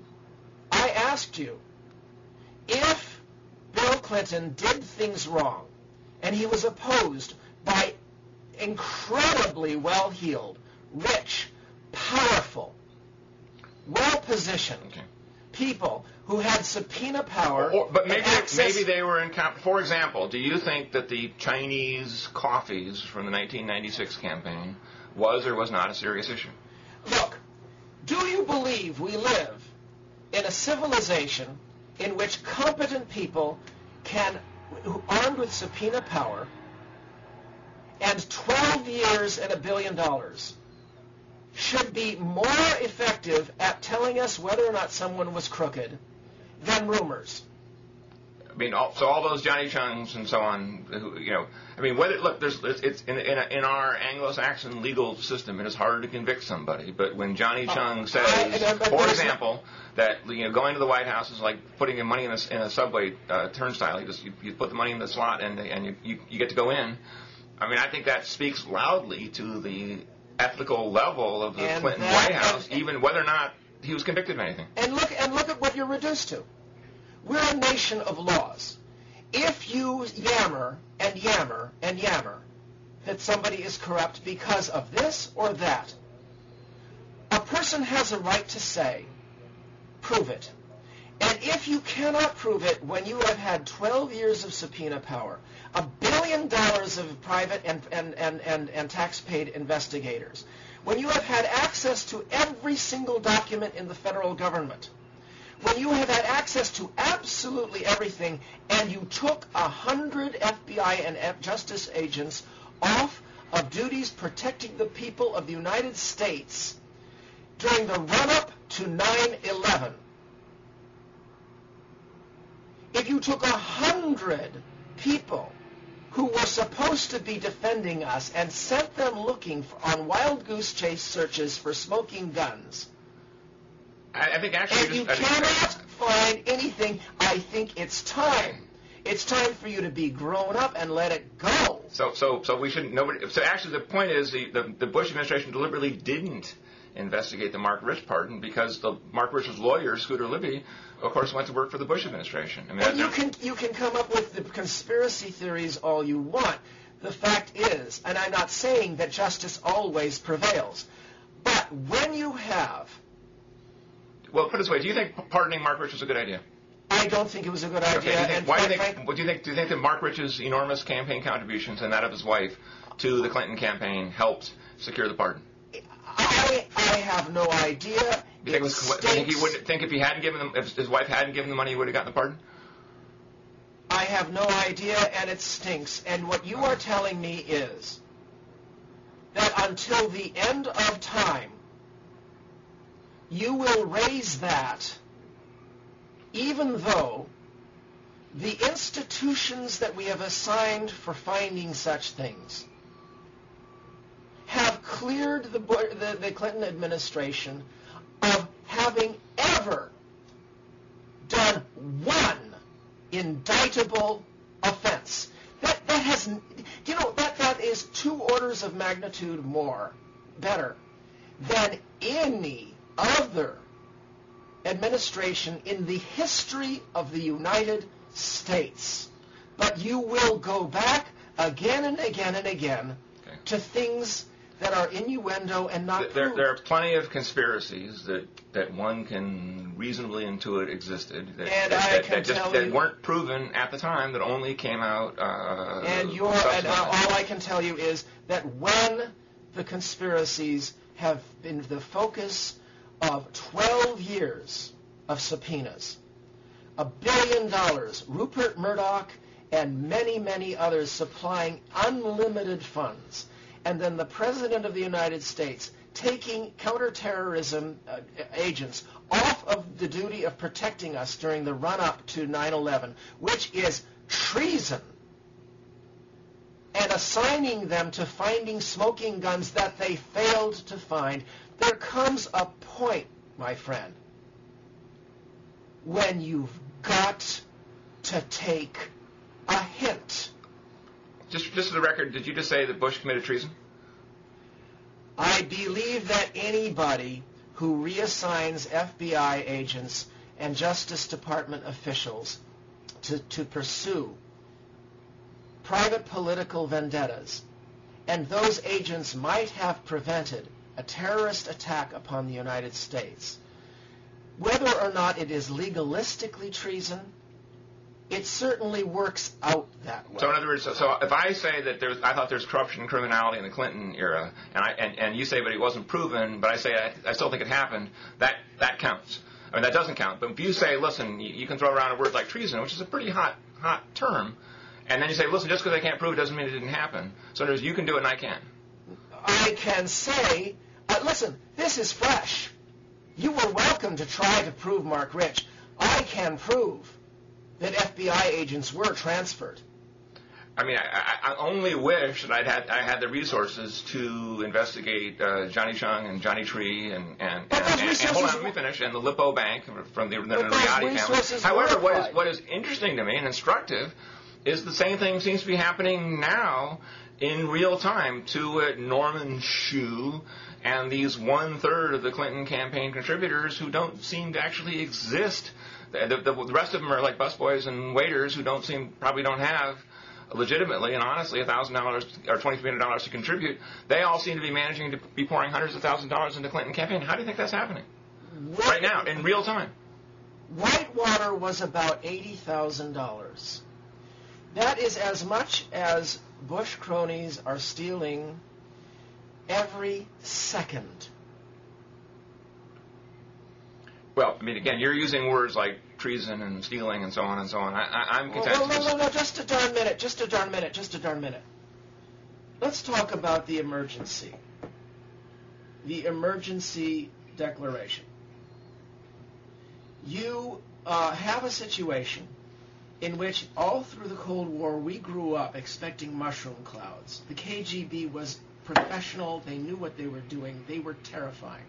if Bill Clinton did things wrong, and he was opposed by incredibly well-heeled, rich, powerful, well-positioned people who had subpoena power. But maybe they were in. For example, do you think that the Chinese coffees from the 1996 campaign was or was not a serious issue? Look, do you believe we live in a civilization in which competent people armed with subpoena power, and 12 years and $1 billion should be more effective at telling us whether or not someone was crooked than rumors? I mean, so all those Johnny Chungs and so on, I mean, it's in our Anglo-Saxon legal system, it is hard to convict somebody. But when Johnny Chung says, for example, that going to the White House is like putting your money in a subway turnstile, you put the money in the slot and you get to go in. I mean, I think that speaks loudly to the ethical level of the Clinton White House, even whether or not he was convicted of anything. And look at what you're reduced to. We're a nation of laws. If you yammer and yammer and yammer that somebody is corrupt because of this or that, a person has a right to say, prove it. And if you cannot prove it when you have had 12 years of subpoena power, $1 billion of private and tax-paid investigators, when you have had access to every single document in the federal government, when you have had access to absolutely everything, and you took 100 FBI and justice agents off of duties protecting the people of the United States during the run-up to 9/11, if you took 100 people who were supposed to be defending us and sent them looking on wild goose chase searches for smoking guns, I think actually, and you cannot find anything, I think it's time. It's time for you to be grown up and let it go. So we shouldn't. So actually, the point is the Bush administration deliberately didn't investigate the Mark Rich pardon because Mark Rich's lawyer, Scooter Libby, of course, went to work for the Bush administration. I mean, and you can come up with the conspiracy theories all you want. The fact is, and I'm not saying that justice always prevails, but when you have... Well, put it this way, do you think pardoning Mark Rich was a good idea? I don't think it was a good idea. Okay, do you think that Mark Rich's enormous campaign contributions and that of his wife to the Clinton campaign helped secure the pardon? I I have no idea. Think he would think if he hadn't given them, if his wife hadn't given the money, he would have gotten the pardon? I have no idea, and it stinks. And what you are telling me is that until the end of time, you will raise that, even though the institutions that we have assigned for finding such things have cleared the Clinton administration of having ever done one indictable offense. That has, that is 2 orders of magnitude better than any other administration in the history of the United States. But you will go back again and again and again to things that are innuendo and not proved. There are plenty of conspiracies that one can reasonably intuit existed that weren't proven at the time, that only came out. And all I can tell you is that when the conspiracies have been the focus of 12 years of subpoenas, $1 billion, Rupert Murdoch and many, many others supplying unlimited funds, and then the President of the United States taking counterterrorism agents off of the duty of protecting us during the run-up to 9/11, which is treason, and assigning them to finding smoking guns that they failed to find, there comes a point, my friend, when you've got to take a hint. Just for the record, did you just say that Bush committed treason? I believe that anybody who reassigns FBI agents and Justice Department officials to pursue private political vendettas, and those agents might have prevented a terrorist attack upon the United States, whether or not it is legalistically treason, it certainly works out that way. So in other words, so if I say that I thought there's corruption and criminality in the Clinton era, and you say, but it wasn't proven, but I say I still think it happened, that counts. I mean, that doesn't count. But if you say, listen, you can throw around a word like treason, which is a pretty hot term, and then you say, listen, just because I can't prove it doesn't mean it didn't happen. So in other words, you can do it and I can. I can say, listen, this is fresh. You were welcome to try to prove Mark Rich. I can prove that FBI agents were transferred. I mean, I only wish that I had the resources to investigate Johnny Chung and Johnny Tree and hold on, let me finish, and the Lippo Bank from the Riotti family. However, what is interesting to me and instructive is the same thing seems to be happening now in real time to Norman Shue and these 1/3 of the Clinton campaign contributors who don't seem to actually exist. The rest of them are like busboys and waiters who probably don't have legitimately and honestly $1,000 or $2,300 to contribute. They all seem to be managing to be pouring hundreds of thousands of dollars into the Clinton campaign. How do you think that's happening right now in real time? Whitewater was about $80,000. That is as much as Bush cronies are stealing every second. Well, I mean, again, you're using words like treason and stealing and so on and so on. I'm content. No, just a darn minute. Let's talk about the emergency. The emergency declaration. You have a situation in which all through the Cold War we grew up expecting mushroom clouds. The KGB was professional. They knew what they were doing. They were terrifying.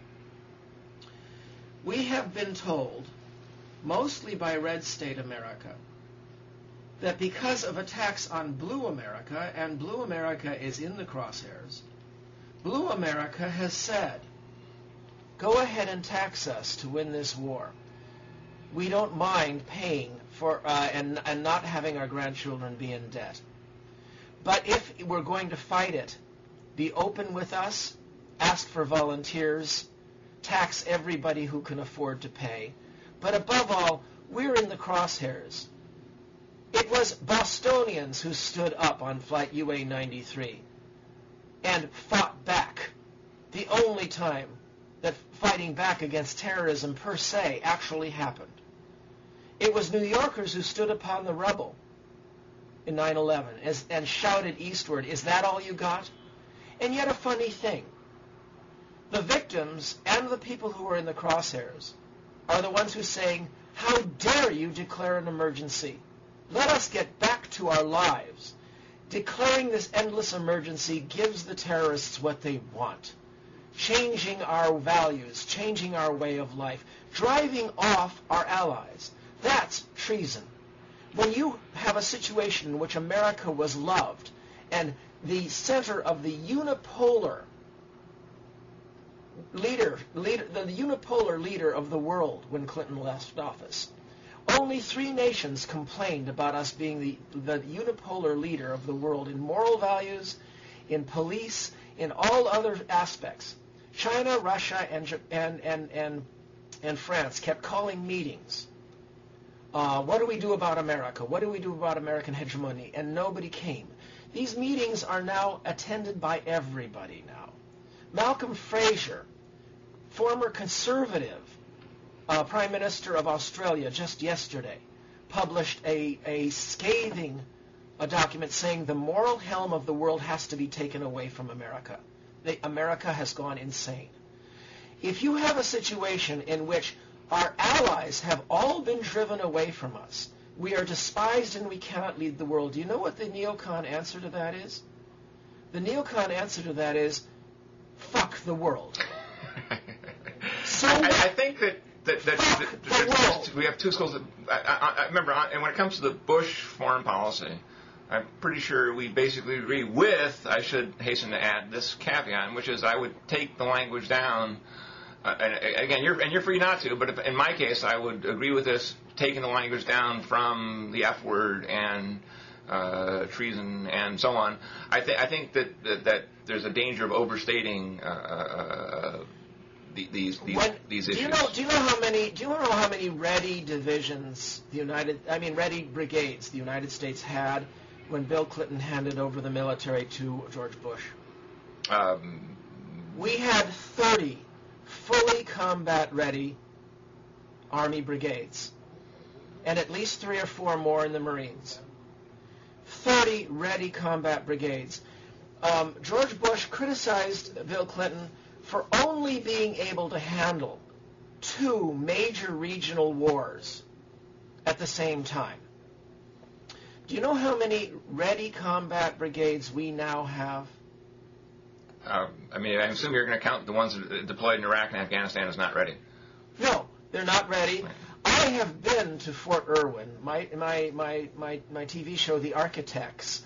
We have been told, mostly by Red State America, that because of attacks on Blue America, and Blue America is in the crosshairs, Blue America has said, go ahead and tax us to win this war. We don't mind paying for and not having our grandchildren be in debt. But if we're going to fight it, be open with us, ask for volunteers, tax everybody who can afford to pay. But above all, we're in the crosshairs. It was Bostonians who stood up on Flight UA-93 and fought back the only time that fighting back against terrorism per se actually happened. It was New Yorkers who stood upon the rubble in 9/11 and shouted eastward, "Is that all you got?" And yet a funny thing, the victims and the people who were in the crosshairs are the ones who are saying, "How dare you declare an emergency? Let us get back to our lives." Declaring this endless emergency gives the terrorists what they want. Changing our values, changing our way of life, driving off our allies. That's treason. When you have a situation in which America was loved and the center of the unipolar leader of the world when Clinton left office, only 3 nations complained about us being the unipolar leader of the world in moral values, in police, in all other aspects. China, Russia, and France kept calling meetings. What do we do about America? What do we do about American hegemony? And nobody came. These meetings are now attended by everybody now. Malcolm Fraser, former conservative Prime Minister of Australia, just yesterday, published a scathing document saying the moral helm of the world has to be taken away from America. America has gone insane. If you have a situation in which our allies have all been driven away from us, we are despised and we cannot lead the world, do you know what the neocon answer to that is? The neocon answer to that is, fuck the world. So I think that we have 2 schools. I remember, and when it comes to the Bush foreign policy, I'm pretty sure we basically agree with, I should hasten to add this caveat, which is I would take the language down. And again, you're free not to, but in my case, I would agree with this, taking the language down from the F word and treason and so on. I think that there's a danger of overstating these issues. Do you know how many ready divisions ready brigades the United States had when Bill Clinton handed over the military to George Bush? We had 30 fully combat-ready Army brigades, and at least 3 or 4 more in the Marines. 30 ready combat brigades. George Bush criticized Bill Clinton for only being able to handle 2 major regional wars at the same time. Do you know how many ready combat brigades we now have? I assume you're going to count the ones deployed in Iraq and Afghanistan as not ready. No, they're not ready. I have been to Fort Irwin. My TV show, The Architects.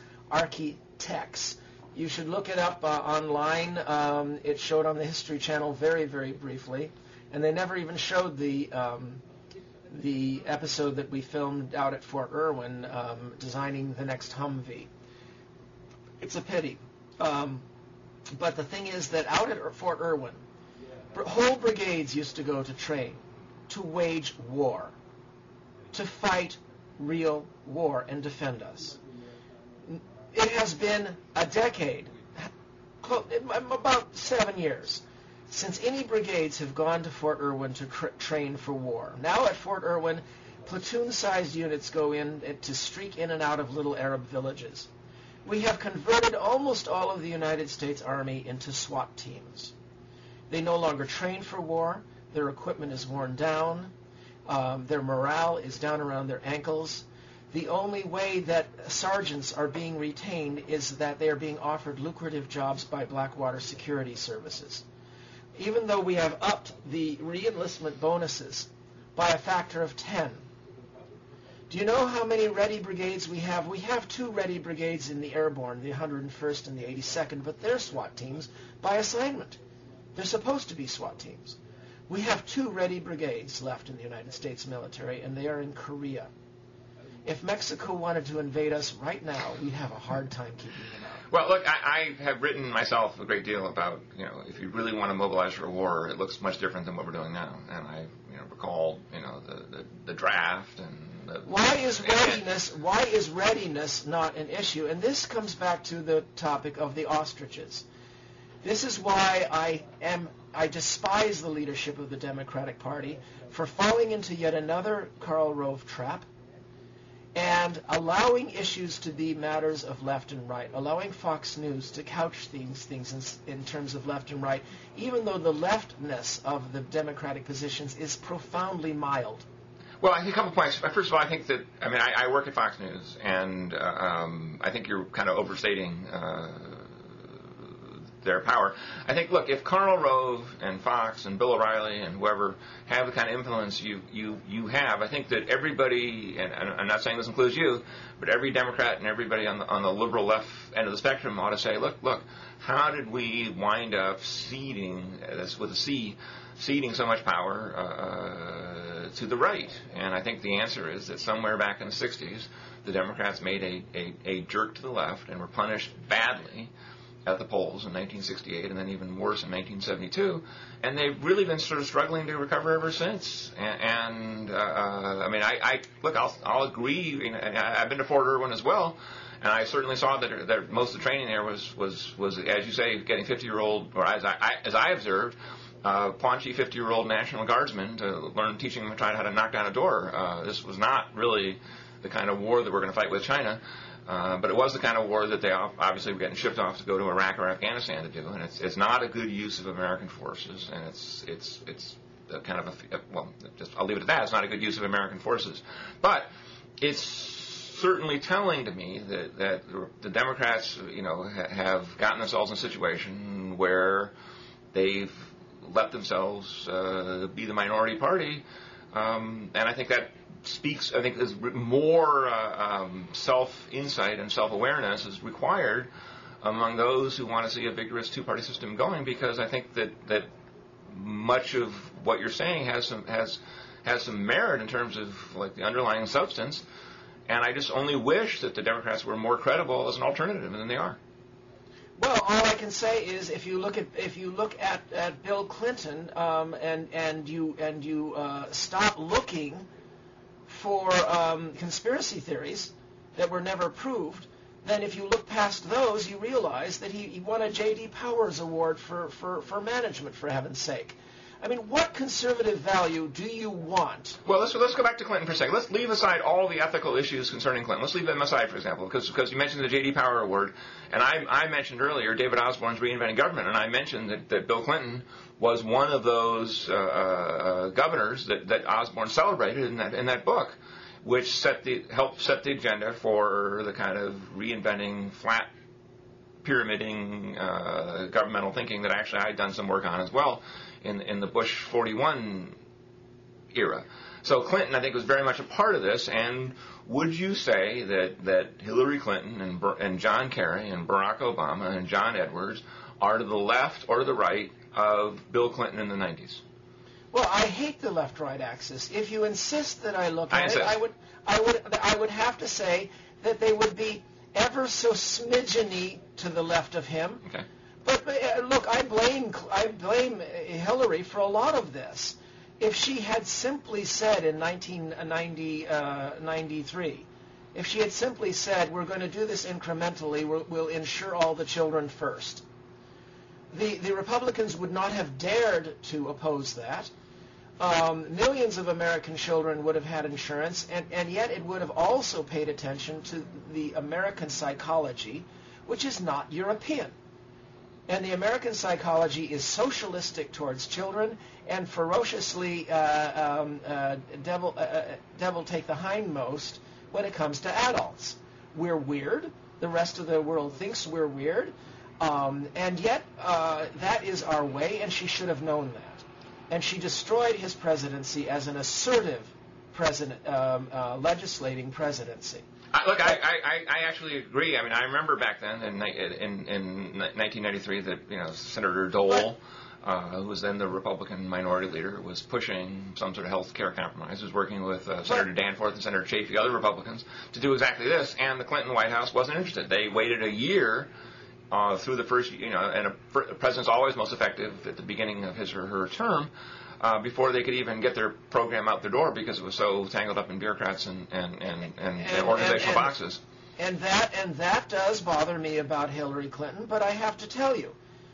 You should look it up online. It showed on the History Channel very, very briefly, and they never even showed the episode that we filmed out at Fort Irwin, designing the next Humvee. It's a pity. But the thing is that out at Fort Irwin, whole brigades used to go to train, to wage war, to fight real war and defend us. It has been a decade, about 7 years, since any brigades have gone to Fort Irwin to train for war. Now at Fort Irwin, platoon-sized units go in to streak in and out of little Arab villages. We have converted almost all of the United States Army into SWAT teams. They no longer train for war. Their equipment is worn down. Their morale is down around their ankles. The only way that sergeants are being retained is that they are being offered lucrative jobs by Blackwater Security Services. Even though we have upped the re-enlistment bonuses by a factor of 10, do you know how many ready brigades we have? We have 2 ready brigades in the airborne, the 101st and the 82nd, but they're SWAT teams by assignment. They're supposed to be SWAT teams. We have 2 ready brigades left in the United States military, and they are in Korea. If Mexico wanted to invade us right now, we'd have a hard time keeping them out. Well, look, I have written myself a great deal about, if you really want to mobilize for a war, it looks much different than what we're doing now. And I, recall, the draft and Why is readiness not an issue? And this comes back to the topic of the ostriches. This is why I am I despise the leadership of the Democratic Party for falling into yet another Karl Rove trap and allowing issues to be matters of left and right, allowing Fox News to couch things in terms of left and right, even though the leftness of the Democratic positions is profoundly mild. Well, I think a couple points. First of all, I think that, I work at Fox News, and I think you're kind of overstating their power. I think, look, if Karl Rove and Fox and Bill O'Reilly and whoever have the kind of influence you have, I think that everybody, and I'm not saying this includes you, but every Democrat and everybody on the liberal left end of the spectrum ought to say, look, how did we wind up seeding, this with a C, ceding so much power to the right? And I think the answer is that somewhere back in the 60s, the Democrats made a jerk to the left and were punished badly at the polls in 1968, and then even worse in 1972, and they've really been sort of struggling to recover ever since. I'll agree. I've been to Fort Irwin as well, and I certainly saw that most of the training there was as you say, getting 50-year-old, or as I observed, paunchy 50-year-old National Guardsmen to teaching them to try how to knock down a door. This was not really the kind of war that we're going to fight with China. But it was the kind of war that they obviously were getting shipped off to go to Iraq or Afghanistan to do, and it's not a good use of American forces, and it's a kind of I'll leave it at that. It's not a good use of American forces, but it's certainly telling to me that the Democrats, have gotten themselves in a situation where they've let themselves be the minority party, and I think that speaks, I think, is more self-insight and self-awareness is required among those who want to see a vigorous two-party system going, because I think that much of what you're saying has some merit in terms of like the underlying substance, and I just only wish that the Democrats were more credible as an alternative than they are. Well, all I can say is if you look at Bill Clinton and you stop looking for conspiracy theories that were never proved, then if you look past those, you realize that he won a J.D. Powers Award for management, for heaven's sake. I mean, what conservative value do you want? Well, let's go back to Clinton for a second. Let's leave aside all the ethical issues concerning Clinton. Let's leave them aside, for example, because you mentioned the J.D. Power Award, and I mentioned earlier David Osborne's Reinventing Government, and I mentioned that Bill Clinton was one of those governors that Osborne celebrated in that book, which helped set the agenda for the kind of reinventing, flat pyramiding governmental thinking that actually I had done some work on as well in the Bush 41 era. So Clinton, I think, was very much a part of this. And would you say that Hillary Clinton and John Kerry and Barack Obama and John Edwards are to the left or to the right of Bill Clinton in the 90s? Well, I hate the left-right axis. If you insist that I look at it, I would have to say that they would be ever so smidgeny to the left of him. Okay. But look, I blame Hillary for a lot of this. If she had simply said in 1993, if she had simply said, we're going to do this incrementally, we'll insure all the children first, the Republicans would not have dared to oppose that. Millions of American children would have had insurance, and yet it would have also paid attention to the American psychology, which is not European. And the American psychology is socialistic towards children and ferociously devil take the hindmost when it comes to adults. We're weird. The rest of the world thinks we're weird. And yet that is our way, and she should have known that. And she destroyed his presidency as an assertive legislating presidency. I actually agree. I mean, I remember back then in 1993 that Senator Dole, who was then the Republican minority leader, was pushing some sort of health care compromise. He was working with Senator Danforth and Senator Chafee, other Republicans, to do exactly this. And the Clinton White House wasn't interested. They waited a year through the first, and a president's always most effective at the beginning of his or her term. Before they could even get their program out the door because it was so tangled up in bureaucrats and organizational boxes. And that does bother me about Hillary Clinton, but I have to tell you,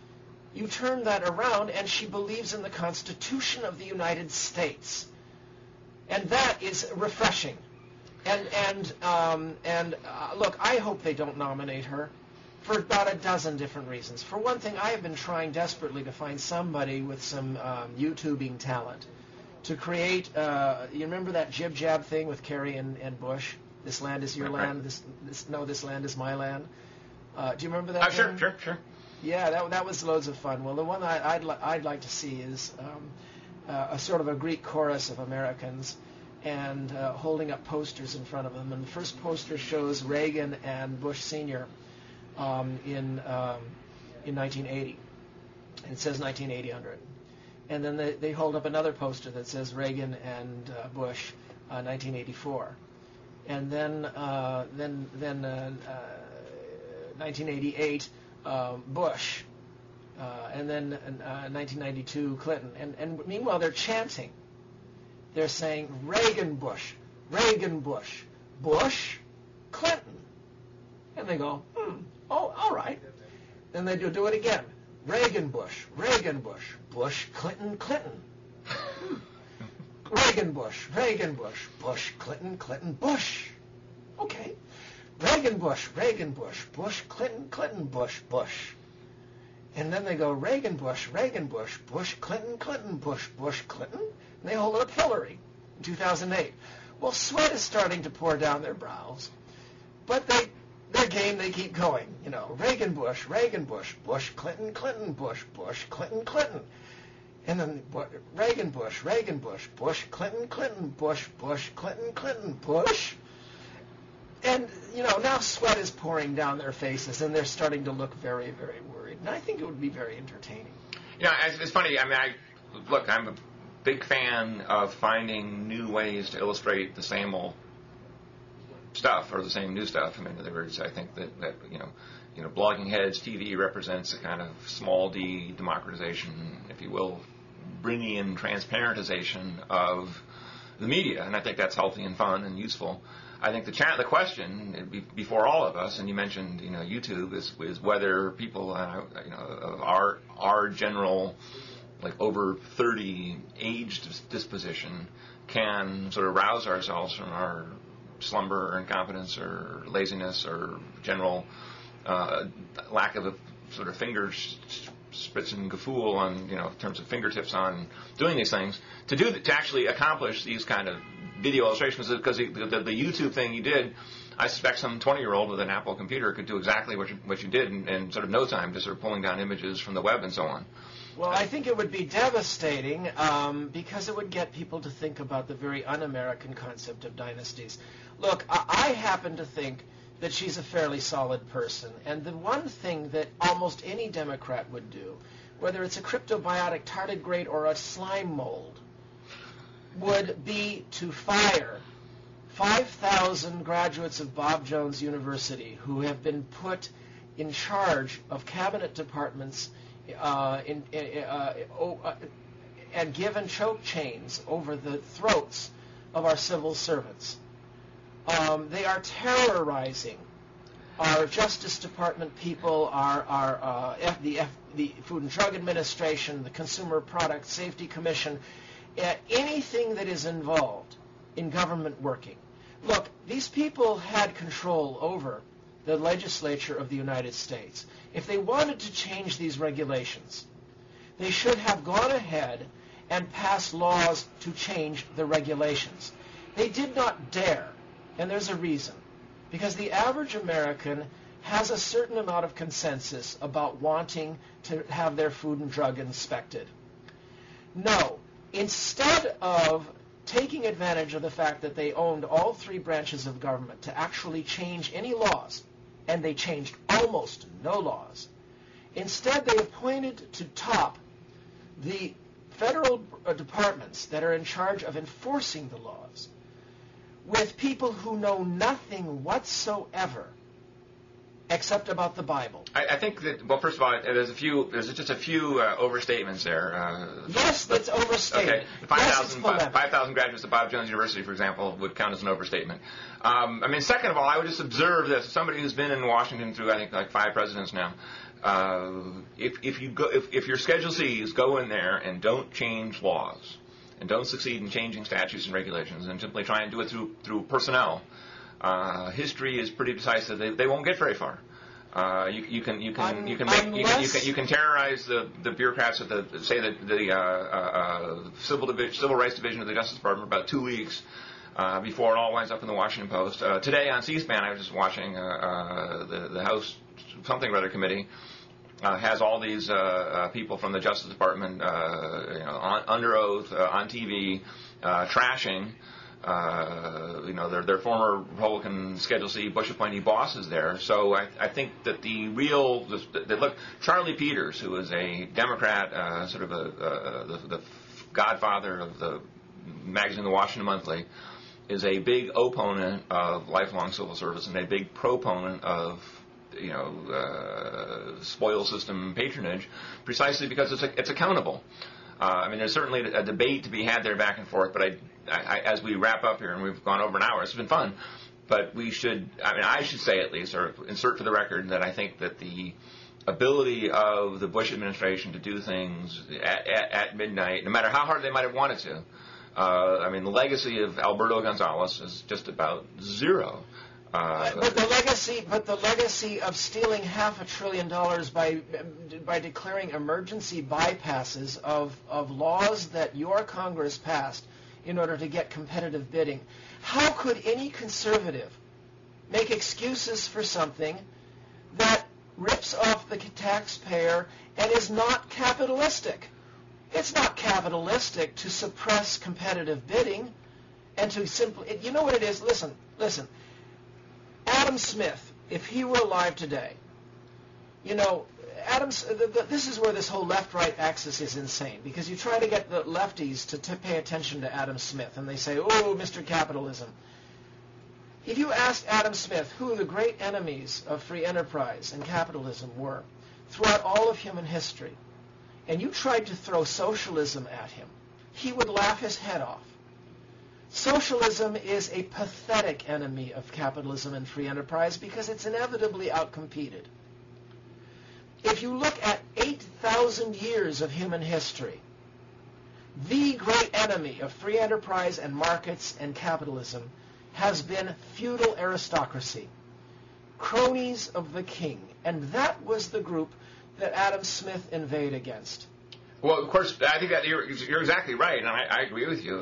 you turn that around, and she believes in the Constitution of the United States. And that is refreshing. And look, I hope they don't nominate her for about a dozen different reasons. For one thing, I have been trying desperately to find somebody with some YouTubing talent to create, you remember that jib-jab thing with Kerry and Bush? This land is your land, this land is my land. Do you remember that? Sure. Yeah, that was loads of fun. Well, the one I'd like to see is a sort of a Greek chorus of Americans and holding up posters in front of them. And the first poster shows Reagan and Bush Sr. In 1980. And it says 1980. And then they hold up another poster that says Reagan and Bush 1984. And then 1988 Bush. And then 1992 Clinton. And meanwhile they're chanting. They're saying Reagan Bush, Bush, Clinton. And they go, oh, all right. Then they do it again. Reagan Bush, Bush, Clinton. Reagan Bush, Bush, Clinton, Bush. Okay. Reagan Bush, Bush, Clinton, Bush. And then they go Reagan Bush, Bush, Clinton, Bush, Clinton. And they hold up Hillary in 2008. Well, sweat is starting to pour down their brows. But their game, they keep going. You know, Reagan Bush, Bush, Clinton, Bush, Clinton. And then Reagan Bush, Bush, Clinton, Bush, Clinton, Bush. And, you know, now sweat is pouring down their faces, and they're starting to look very, very worried. And I think it would be very entertaining. You know, it's funny. I mean, I'm a big fan of finding new ways to illustrate the same old stuff or the same new stuff. I mean, in other words, I think that you know, Blogging Heads TV represents a kind of small d democratization, if you will, Brinian transparentization of the media, and I think that's healthy and fun and useful. I think the question before all of us, and you mentioned, you know, YouTube, is whether people, you know, of our general, like, over 30 age disposition can sort of rouse ourselves from our slumber or incompetence or laziness or general lack of a sort of Spitzengefühl on, you know, in terms of fingertips on doing these things, to actually accomplish these kind of video illustrations, because the YouTube thing you did, I suspect some 20-year-old with an Apple computer could do exactly what you did in sort of no time, just sort of pulling down images from the web and so on. Well, I think it would be devastating because it would get people to think about the very un-American concept of dynasties. Look, I happen to think that she's a fairly solid person, and the one thing that almost any Democrat would do, whether it's a cryptobiotic tardigrade or a slime mold, would be to fire 5,000 graduates of Bob Jones University who have been put in charge of cabinet departments and given choke chains over the throats of our civil servants. They are terrorizing our Justice Department people, the Food and Drug Administration, the Consumer Product Safety Commission, anything that is involved in government working. Look, these people had control over the legislature of the United States. If they wanted to change these regulations, they should have gone ahead and passed laws to change the regulations. They did not dare, and there's a reason. Because the average American has a certain amount of consensus about wanting to have their food and drug inspected. No. Instead of taking advantage of the fact that they owned all three branches of government to actually change any laws, and they changed almost no laws, instead they appointed to top the federal departments that are in charge of enforcing the laws with people who know nothing whatsoever except about the Bible. I think that, well, first of all, there's just a few overstatements there. Yes, that's overstated. Okay, 5,000 graduates of Bob Jones University, for example, would count as an overstatement. I mean, second of all, I would just observe that somebody who's been in Washington through, I think, like 5 presidents now, if your Schedule Cs go in there and don't change laws, and don't succeed in changing statutes and regulations, and simply try and do it through personnel, history is pretty decisive. They won't get very far. You can terrorize the bureaucrats at the Civil Rights Division of the Justice Department about 2 weeks before it all winds up in the Washington Post. Today on C-SPAN, I was just watching the House something or other committee has all these people from the Justice Department, under oath on TV, trashing. Their former Republican Schedule C Bush appointee bosses there. So I think that look, Charlie Peters, who is a Democrat, sort of the godfather of the magazine The Washington Monthly, is a big opponent of lifelong civil service and a big proponent of spoil system patronage, precisely because it's accountable. There's certainly a debate to be had there back and forth, but I, as we wrap up here, and we've gone over an hour, it's been fun, but I should say at least, or insert for the record, that I think that the ability of the Bush administration to do things at midnight, no matter how hard they might have wanted to, the legacy of Alberto Gonzales is just about zero. But the legacy of stealing $500 billion by declaring emergency bypasses of laws that your Congress passed in order to get competitive bidding. How could any conservative make excuses for something that rips off the taxpayer and is not capitalistic? It's not capitalistic to suppress competitive bidding and to simply, you know what it is? Listen. Adam Smith, if he were alive today, this is where this whole left-right axis is insane, because you try to get the lefties to pay attention to Adam Smith, and they say, oh, Mr. Capitalism. If you asked Adam Smith who the great enemies of free enterprise and capitalism were throughout all of human history, and you tried to throw socialism at him, he would laugh his head off. Socialism is a pathetic enemy of capitalism and free enterprise because it's inevitably outcompeted. If you look at 8,000 years of human history, the great enemy of free enterprise and markets and capitalism has been feudal aristocracy, cronies of the king, and that was the group that Adam Smith inveighed against. Well, of course, I think that you're exactly right, and I agree with you.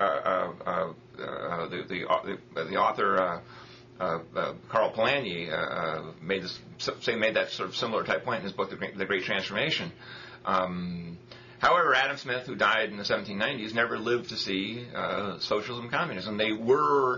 The author Carl Polanyi made that sort of similar type point in his book, The Great Transformation. However, Adam Smith, who died in the 1790s, never lived to see socialism and communism. They were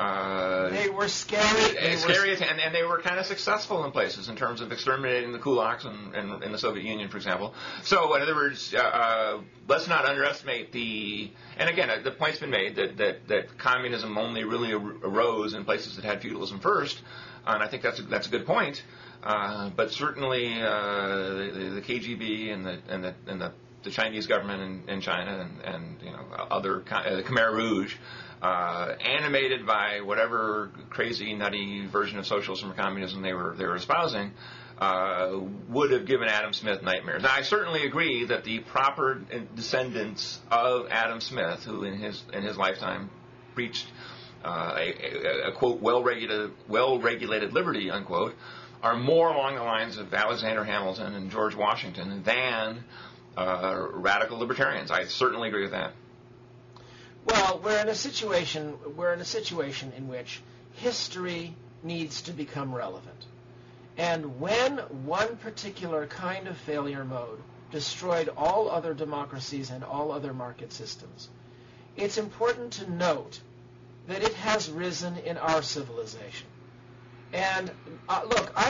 scary. And they were kind of successful in places in terms of exterminating the kulaks in the Soviet Union, for example. So, in other words, let's not underestimate and again, the point's been made that communism only really arose in places that had feudalism first, and I think that's a good point. But certainly, the KGB and the Chinese government in China and other the Khmer Rouge, animated by whatever crazy, nutty version of socialism or communism they were espousing, would have given Adam Smith nightmares. Now, I certainly agree that the proper descendants of Adam Smith, who in his lifetime preached a quote well-regulated liberty, unquote, are more along the lines of Alexander Hamilton and George Washington than radical libertarians. I certainly agree with that. Well, we're in a situation in which history needs to become relevant. And when one particular kind of failure mode destroyed all other democracies and all other market systems, it's important to note that it has risen in our civilization. And I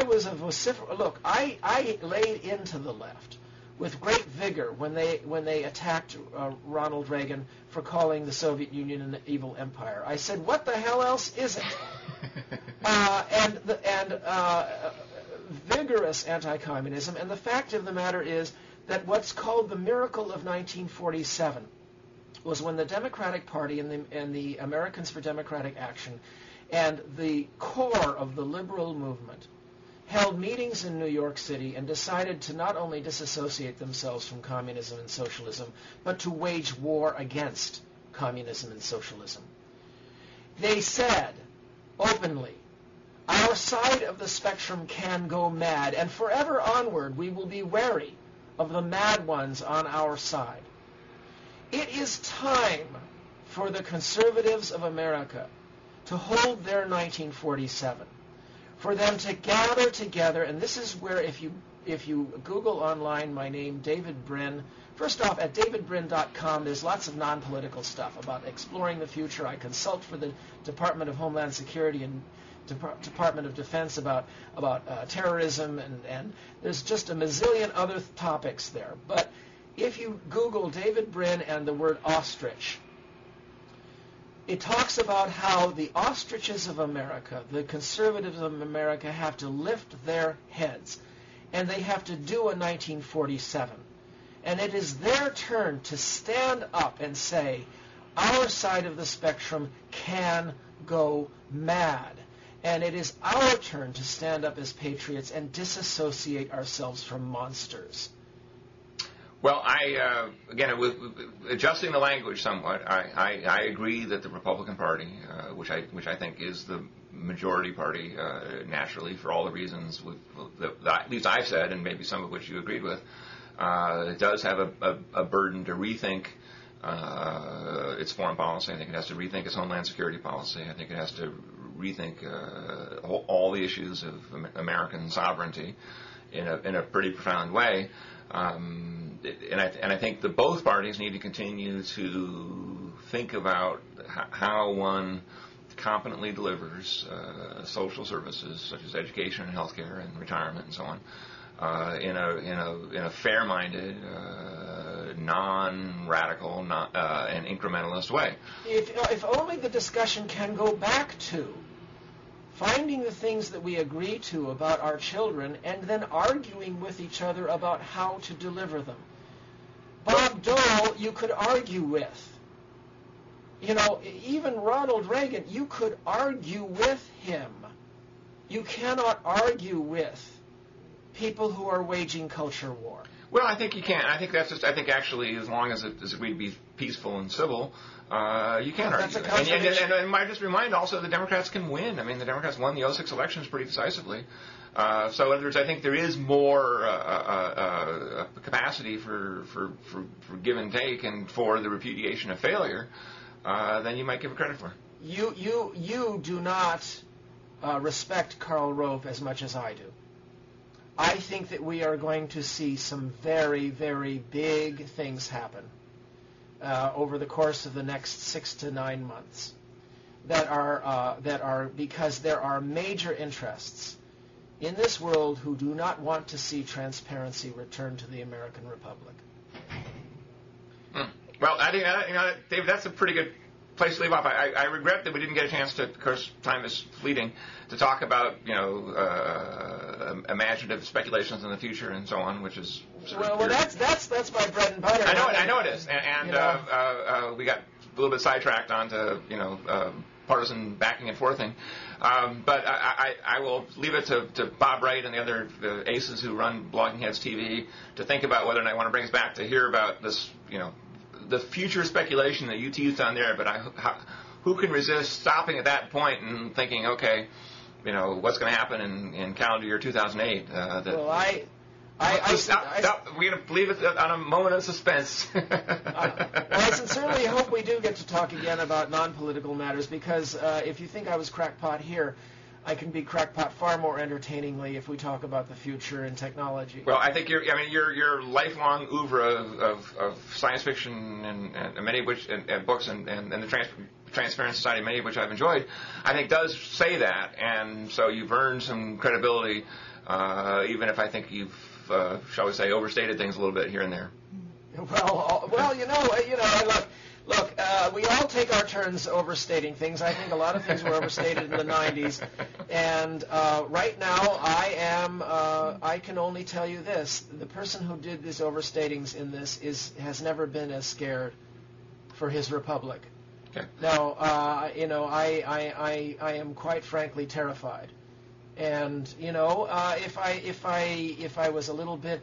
laid into the left with great vigor when they attacked Ronald Reagan for calling the Soviet Union an evil empire. I said, "What the hell else is it?" and vigorous anti-communism. And the fact of the matter is that what's called the miracle of 1947 was when the Democratic Party and the Americans for Democratic Action and the core of the liberal movement held meetings in New York City and decided to not only disassociate themselves from communism and socialism, but to wage war against communism and socialism. They said openly, our side of the spectrum can go mad, and forever onward we will be wary of the mad ones on our side. It is time for the conservatives of America to hold their 1947, for them to gather together, and this is where if you Google online my name, David Brin, first off, at davidbrin.com, there's lots of non-political stuff about exploring the future. I consult for the Department of Homeland Security and Department of Defense about terrorism, and there's just a mazillion other topics there. But if you Google David Brin and the word ostrich, it talks about how the ostriches of America, the conservatives of America, have to lift their heads, and they have to do a 1947. And it is their turn to stand up and say, our side of the spectrum can go mad. And it is our turn to stand up as patriots and disassociate ourselves from monsters. Well, again, with adjusting the language somewhat, I agree that the Republican Party, which I think is the majority party naturally for all the reasons that at least I've said, and maybe some of which you agreed with, does have a burden to rethink its foreign policy. I think it has to rethink its homeland security policy. I think it has to rethink all the issues of American sovereignty in a pretty profound way. And I think that both parties need to continue to think about how one competently delivers social services such as education and healthcare and retirement and so on in a fair-minded, non-radical, and incrementalist way. If only the discussion can go back to finding the things that we agree to about our children and then arguing with each other about how to deliver them. Bob Dole, you could argue with. You know, even Ronald Reagan, you could argue with him. You cannot argue with people who are waging culture war. Well, I think you can. I think actually, as long as it is agreed to be peaceful and civil, you can argue. And I might just remind also the Democrats can win. I mean, the Democrats won the 2006 elections pretty decisively. So in other words, I think there is more capacity for give and take and for the repudiation of failure than you might give it credit for. You do not respect Karl Rove as much as I do. I think that we are going to see some very, very big things happen over the course of the next 6 to 9 months that are because there are major interests in this world who do not want to see transparency return to the American Republic. Well, I think Dave, that's a pretty good place to leave off. I regret that we didn't get a chance to, of course, time is fleeting, to talk about imaginative speculations in the future and so on, which is that's my bread and butter. I know it is, and we got a little bit sidetracked onto partisan backing and forthing. But I will leave it to Bob Wright and the other aces who run Blogging Heads TV to think about whether or not I want to bring us back to hear about this, the future speculation that you teased on there. But who can resist stopping at that point and thinking, okay, what's going to happen in calendar year 2008? We're going to leave it on a moment of suspense. I sincerely hope we do get to talk again about non-political matters, because if you think I was crackpot here, I can be crackpot far more entertainingly if we talk about the future and technology. Well, I think your lifelong oeuvre of science fiction and many of which and books and the Transparent Society, many of which I've enjoyed, I think does say that, and so you've earned some credibility, even if I think you've shall we say, overstated things a little bit here and there. Well, look. We all take our turns overstating things. I think a lot of things were overstated in the '90s, and right now I can only tell you this: the person who did these overstatings in this has never been as scared for his republic. Okay. Now, I am quite frankly terrified And if I was a little bit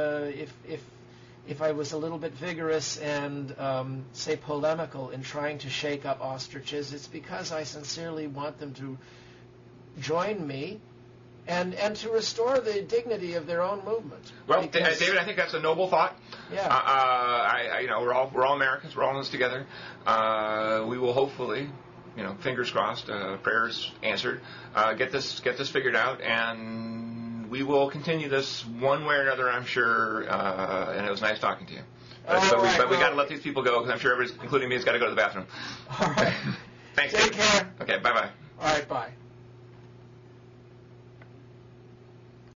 if I was a little bit vigorous and say polemical in trying to shake up ostriches, it's because I sincerely want them to join me and to restore the dignity of their own movement. Well, Because- David, I think that's a noble thought. Yeah. We're all Americans. We're all in this together. We will hopefully, fingers crossed, prayers answered, get this figured out, and we will continue this one way or another, I'm sure. And it was nice talking to you. But we got to let these people go because I'm sure everybody's, including me, has got to go to the bathroom. All right. Thanks. Take David. care. Okay. Bye bye. All right. Bye.